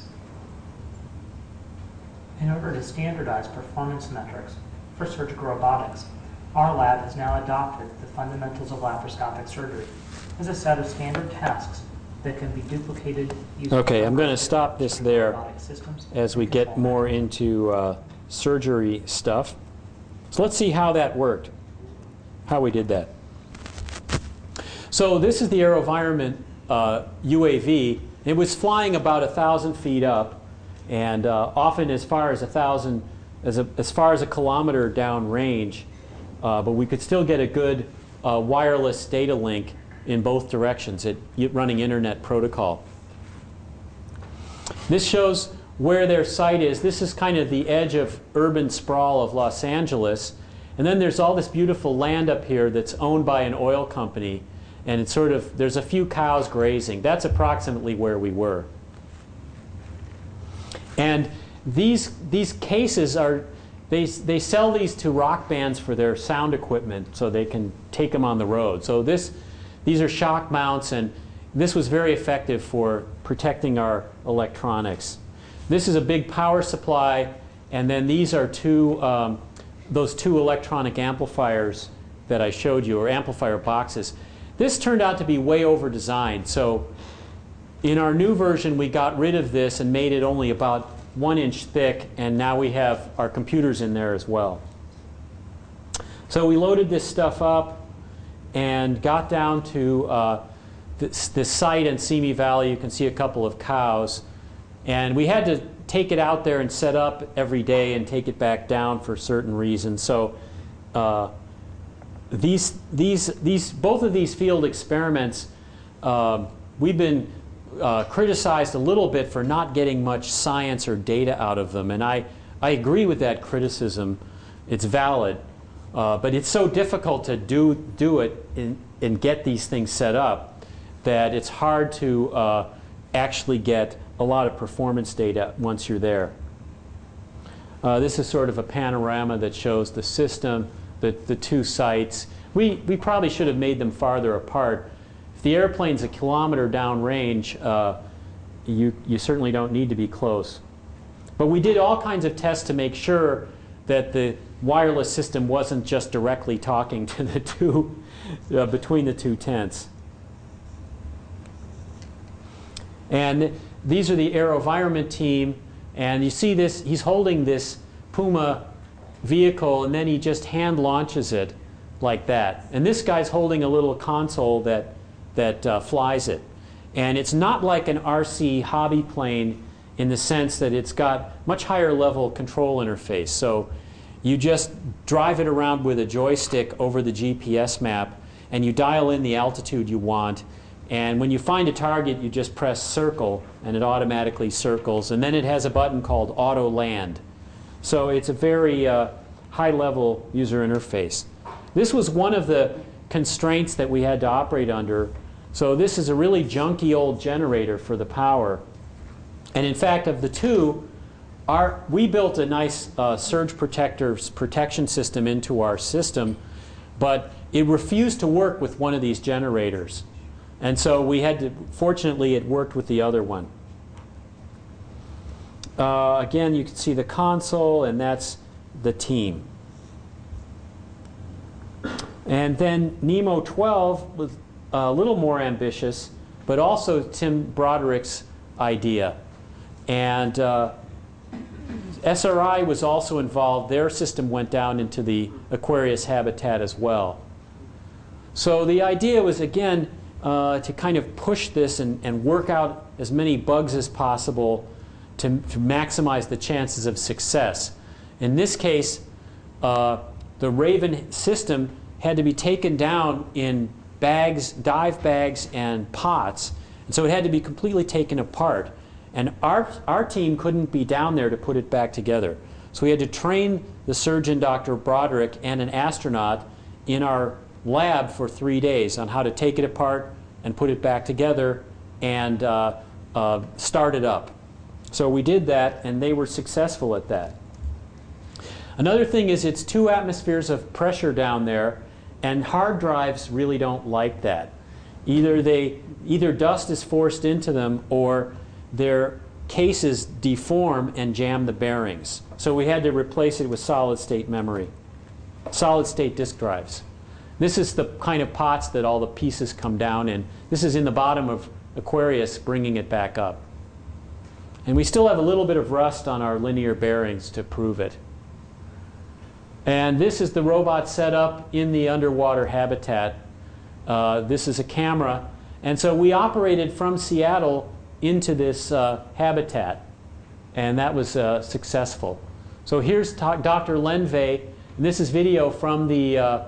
In order to standardize performance metrics for surgical robotics, our lab has now adopted the fundamentals of laparoscopic surgery as a set of standard tasks that can be duplicated using Okay, I'm going to stop this there robotic systems as we and get control more mechanisms. into surgery stuff. So let's see how that worked, how we did that. So this is the AeroVironment UAV. It was flying about 1,000 feet up, and often as far as 1,000, as far as a kilometer down range. But we could still get a good wireless data link in both directions running internet protocol. This shows where their site is. This is kind of the edge of urban sprawl of Los Angeles. And then there's all this beautiful land up here that's owned by an oil company. And it's sort of, there's a few cows grazing. That's approximately where we were. And these cases are, they sell these to rock bands for their sound equipment so they can take them on the road. So these are shock mounts, and this was very effective for protecting our electronics. This is a big power supply, and then these are those two electronic amplifiers that I showed you, or amplifier boxes. This turned out to be way over designed. So in our new version, we got rid of this and made it only about 1 inch thick, and now we have our computers in there as well. So we loaded this stuff up and got down to this site in Simi Valley. You can see a couple of cows. And we had to take it out there and set up every day and take it back down for certain reasons. So both of these field experiments, we've been criticized a little bit for not getting much science or data out of them. And I agree with that criticism. It's valid. But it's so difficult to do it and get these things set up that it's hard to actually get a lot of performance data once you're there. This is sort of a panorama that shows the system, the two sites. We probably should have made them farther apart. the airplane's a kilometer downrange, you certainly don't need to be close. But we did all kinds of tests to make sure that the wireless system wasn't just directly talking to the two, between the two tents. And these are the AeroVironment team, and you see this, he's holding this Puma vehicle, and then he just hand launches it like that. And this guy's holding a little console that flies it. And it's not like an RC hobby plane in the sense that it's got much higher level control interface. So you just drive it around with a joystick over the GPS map, and you dial in the altitude you want. And when you find a target, you just press circle, and it automatically circles. And then it has a button called Auto Land. So it's a very high-level user interface. This was one of the constraints that we had to operate under. So this is a really junky old generator for the power. And in fact, of the two, we built a nice surge protection system into our system, but it refused to work with one of these generators. And so we had to, fortunately, it worked with the other one. Again, you can see the console, and that's the team. And then Nemo 12 was a little more ambitious, but also Tim Broderick's idea. And SRI was also involved. Their system went down into the Aquarius habitat as well. So the idea was, again, to kind of push this and work out as many bugs as possible to maximize the chances of success. In this case, the Raven system had to be taken down in bags, dive bags, and pots. And so it had to be completely taken apart. And our team couldn't be down there to put it back together. So we had to train the surgeon, Dr. Broderick, and an astronaut in our lab for 3 days on how to take it apart and put it back together and start it up. So we did that, and they were successful at that. Another thing is it's 2 atmospheres of pressure down there, and hard drives really don't like that. Either dust is forced into them, or their cases deform and jam the bearings. So we had to replace it with solid-state memory, solid-state disk drives. This is the kind of pots that all the pieces come down in. This is in the bottom of Aquarius, bringing it back up. And we still have a little bit of rust on our linear bearings to prove it. And this is the robot set up in the underwater habitat. This is a camera. And so we operated from Seattle into this habitat. And that was successful. So here's Dr. Lenve. And this is video from the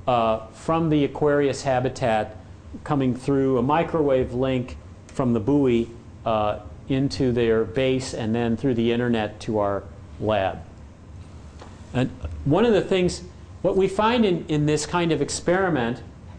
Aquarius habitat coming through a microwave link from the buoy into their base and then through the internet to our lab. And one of the things, what we find in this kind of experiment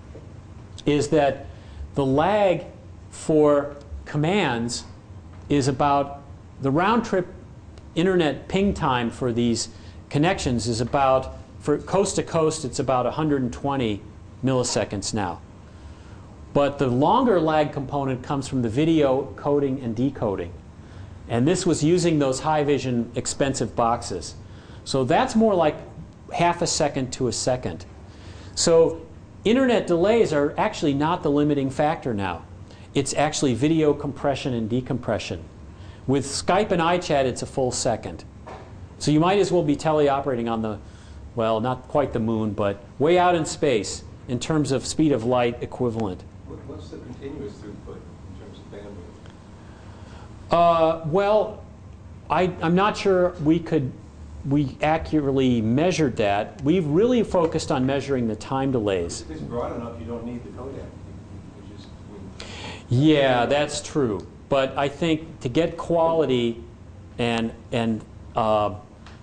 is that the lag for commands is about, the round-trip internet ping time for these connections is about, for coast to coast, it's about 120 milliseconds now. But the longer lag component comes from the video coding and decoding. And this was using those high-vision expensive boxes. So that's more like half a second to a second. So internet delays are actually not the limiting factor now. It's actually video compression and decompression. With Skype and iChat, it's a full second. So you might as well be teleoperating on the, well, not quite the moon, but way out in space in terms of speed of light equivalent. What's the continuous throughput in terms of bandwidth? Well, I'm not sure we accurately measured that. We've really focused on measuring the time delays. If it's broad enough, you don't need the codec. You just, Yeah, that's true. But I think to get quality and well,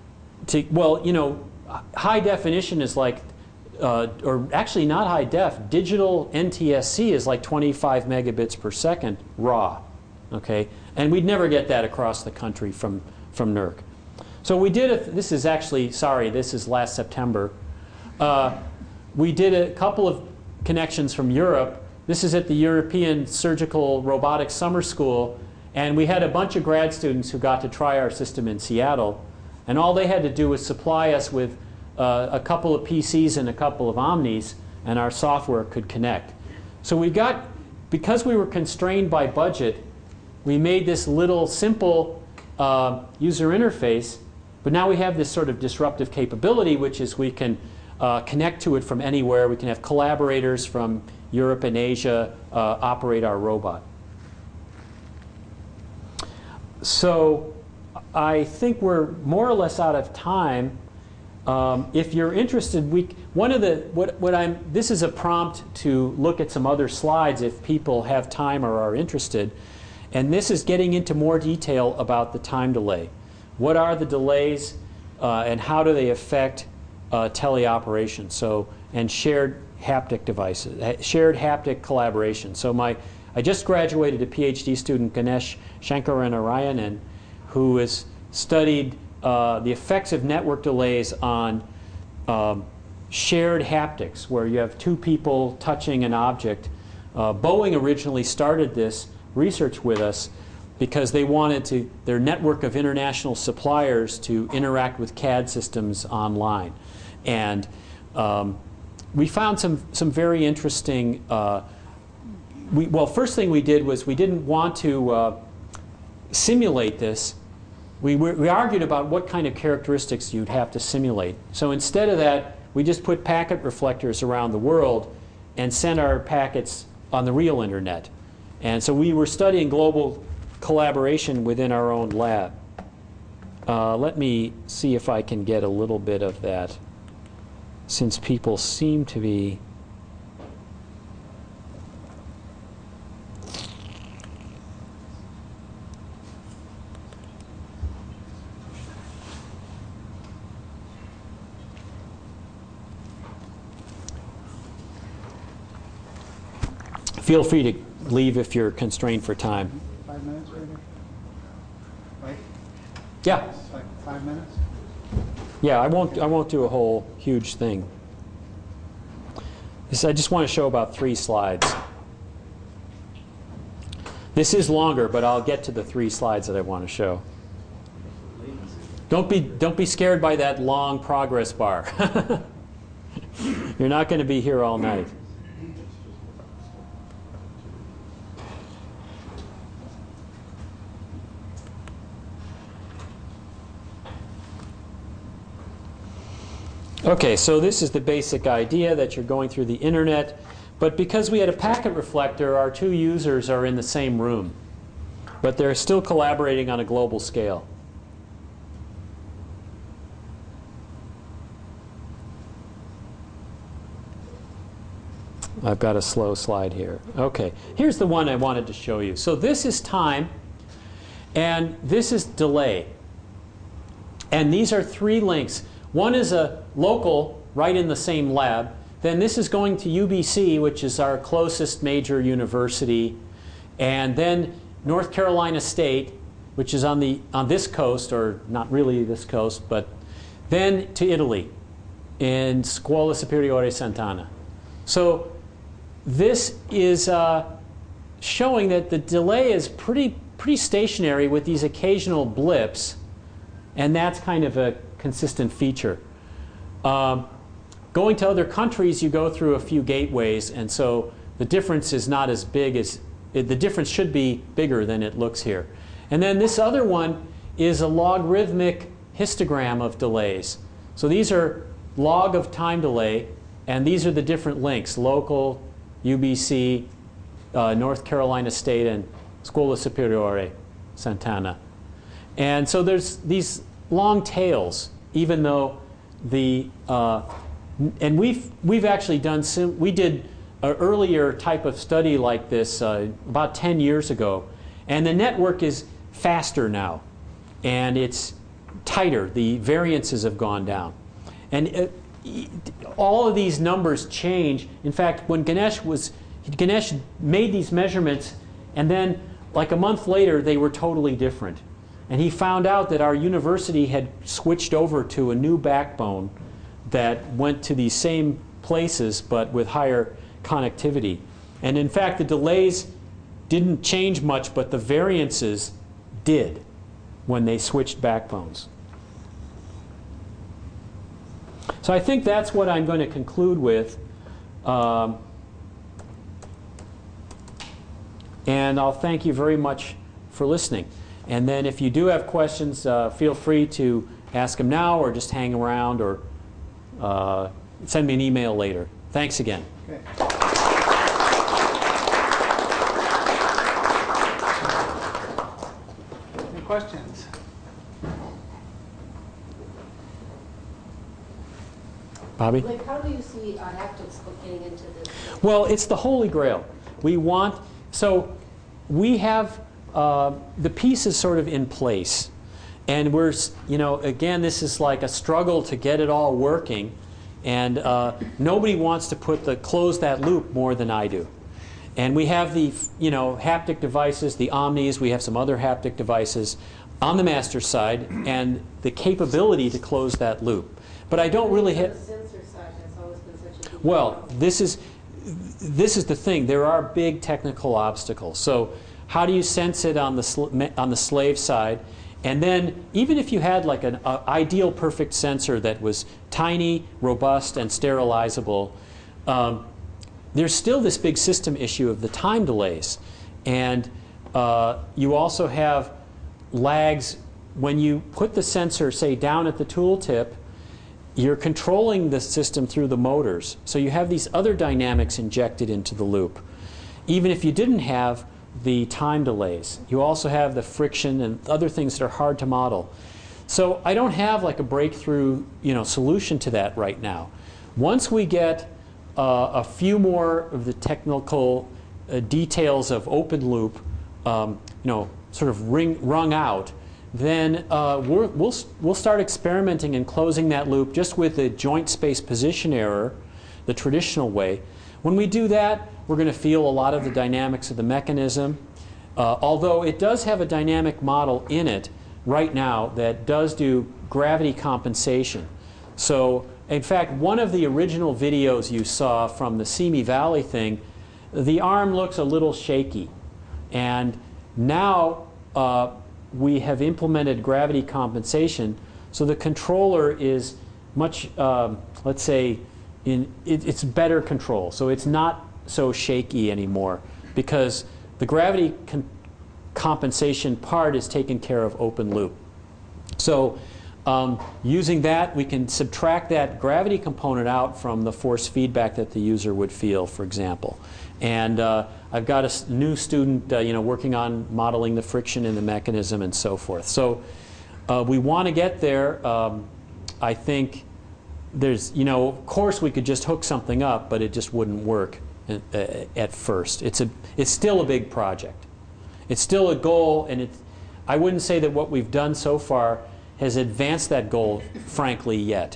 you know, high definition is like, or actually not high def, digital NTSC is like 25 megabits per second raw, okay? And we'd never get that across the country from NERC. So we did, this is actually, sorry, this is last September. We did a couple of connections from Europe This is at the European Surgical Robotics Summer School, and we had a bunch of grad students who got to try our system in Seattle, and all they had to do was supply us with a couple of PCs and a couple of Omnis, and our software could connect. So because we were constrained by budget, we made this little simple user interface, but now we have this sort of disruptive capability, which is we can connect to it from anywhere. We can have collaborators from Europe and Asia operate our robot. So I think we're more or less out of time. If you're interested, this is a prompt to look at some other slides if people have time or are interested. And this is getting into more detail about the time delay. What are the delays and how do they affect teleoperation? And shared haptic devices, shared haptic collaboration. So I just graduated a PhD student, Ganesh Shankaranarayanan, who has studied the effects of network delays on shared haptics, where you have two people touching an object. Boeing originally started this research with us because they wanted their network of international suppliers to interact with CAD systems online. And we found some very interesting, first thing we did was we didn't want to simulate this. We argued about what kind of characteristics you'd have to simulate. So instead of that, we just put packet reflectors around the world and sent our packets on the real internet. And so we were studying global collaboration within our own lab. Let me see if I can get a little bit of that, since people seem to be... Feel free to leave if you're constrained for time. 5 minutes, maybe? Right? Yeah. Like 5 minutes? Yeah, I won't do a whole huge thing. I just want to show about 3 slides. This is longer, but I'll get to the 3 slides that I want to show. Don't be scared by that long progress bar. You're not going to be here all night. Okay, so this is the basic idea that you're going through the internet, but because we had a packet reflector, our 2 users are in the same room, but they're still collaborating on a global scale. I've got a slow slide here. Okay, here's the one I wanted to show you. So this is time, and this is delay. And these are 3 links. One is a local, right in the same lab. Then this is going to UBC, which is our closest major university. And then North Carolina State, which is on this coast, or not really this coast, but then to Italy, in Scuola Superiore Sant'Anna. So this is showing that the delay is pretty stationary with these occasional blips, and that's kind of a consistent feature. Going to other countries, you go through a few gateways, and so the difference is not as big as the difference should be bigger than it looks here. And then this other one is a logarithmic histogram of delays. So these are log of time delay, and these are the different links: local, UBC, North Carolina State, and Scuola Superiore Sant'Anna. And so there's these long tails, even though and we've actually done we did an earlier type of study like this about 10 years ago, and the network is faster now, and it's tighter. The variances have gone down, and all of these numbers change. In fact, when Ganesh made these measurements, and then like a month later they were totally different. And he found out that our university had switched over to a new backbone that went to these same places but with higher connectivity. And in fact, the delays didn't change much, but the variances did when they switched backbones. So I think that's what I'm going to conclude with. And I'll thank you very much for listening. And then if you do have questions, feel free to ask them now or just hang around or send me an email later. Thanks again. Okay. Any questions? Bobby? Like, how do you see haptics getting into this? Well, it's the Holy Grail. We want, so we have the pieces sort of in place. And we're, you know, again, this is like a struggle to get it all working. And nobody wants to close that loop more than I do. And we have the, you know, haptic devices, the Omnis, we have some other haptic devices on the master side, and the capability to close that loop. But I don't really have... The sensor side has always been such a big Well, this is the thing. There are big technical obstacles. So how do you sense it on the slave side? And then even if you had like an ideal perfect sensor that was tiny, robust, and sterilizable, there's still this big system issue of the time delays. And you also have lags. When you put the sensor, say, down at the tooltip, you're controlling the system through the motors. So you have these other dynamics injected into the loop. Even if you didn't have the time delays, you also have the friction and other things that are hard to model. So I don't have like a breakthrough, you know, solution to that right now. Once we get a few more of the technical details of open loop, you know, sort of wrung out, then we'll start experimenting and closing that loop just with the joint space position error, the traditional way. When we do that, we're going to feel a lot of the dynamics of the mechanism, although it does have a dynamic model in it right now that does do gravity compensation. So, in fact, one of the original videos you saw from the Simi Valley thing, the arm looks a little shaky. And now we have implemented gravity compensation, so the controller is much, let's say, it's better control. So it's not so shaky anymore because the gravity compensation part is taken care of open loop. So using that, we can subtract that gravity component out from the force feedback that the user would feel, for example. And I've got a new student you know, working on modeling the friction in the mechanism and so forth. So we want to get there. I think there's, you know, of course we could just hook something up, but it just wouldn't work at first. It's still a big project. It's still a goal, and I wouldn't say that what we've done so far has advanced that goal, frankly, yet.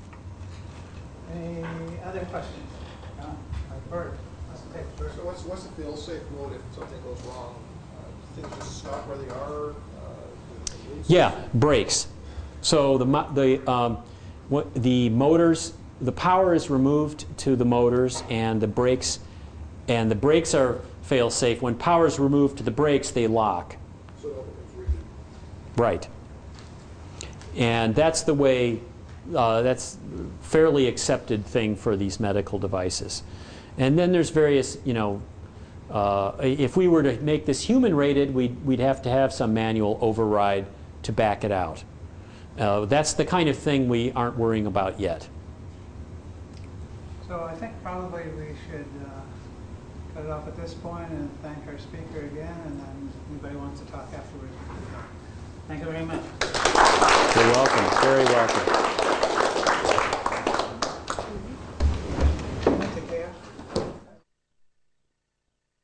Any other questions? Bert. So what's the fail-safe mode if something goes wrong? Things just stop where they are? Yeah, brakes. So the motors, the power is removed to the motors, and the brakes are fail-safe. When power is removed to the brakes, they lock. So it's rigid. Right. And that's the way, that's fairly accepted thing for these medical devices. And then there's various, you know, if we were to make this human rated, we'd have to have some manual override to back it out. That's the kind of thing we aren't worrying about yet. So I think probably we should cut it off at this point and thank our speaker again, and then if anybody wants to talk afterwards. Thank you very much. You're welcome. Very welcome.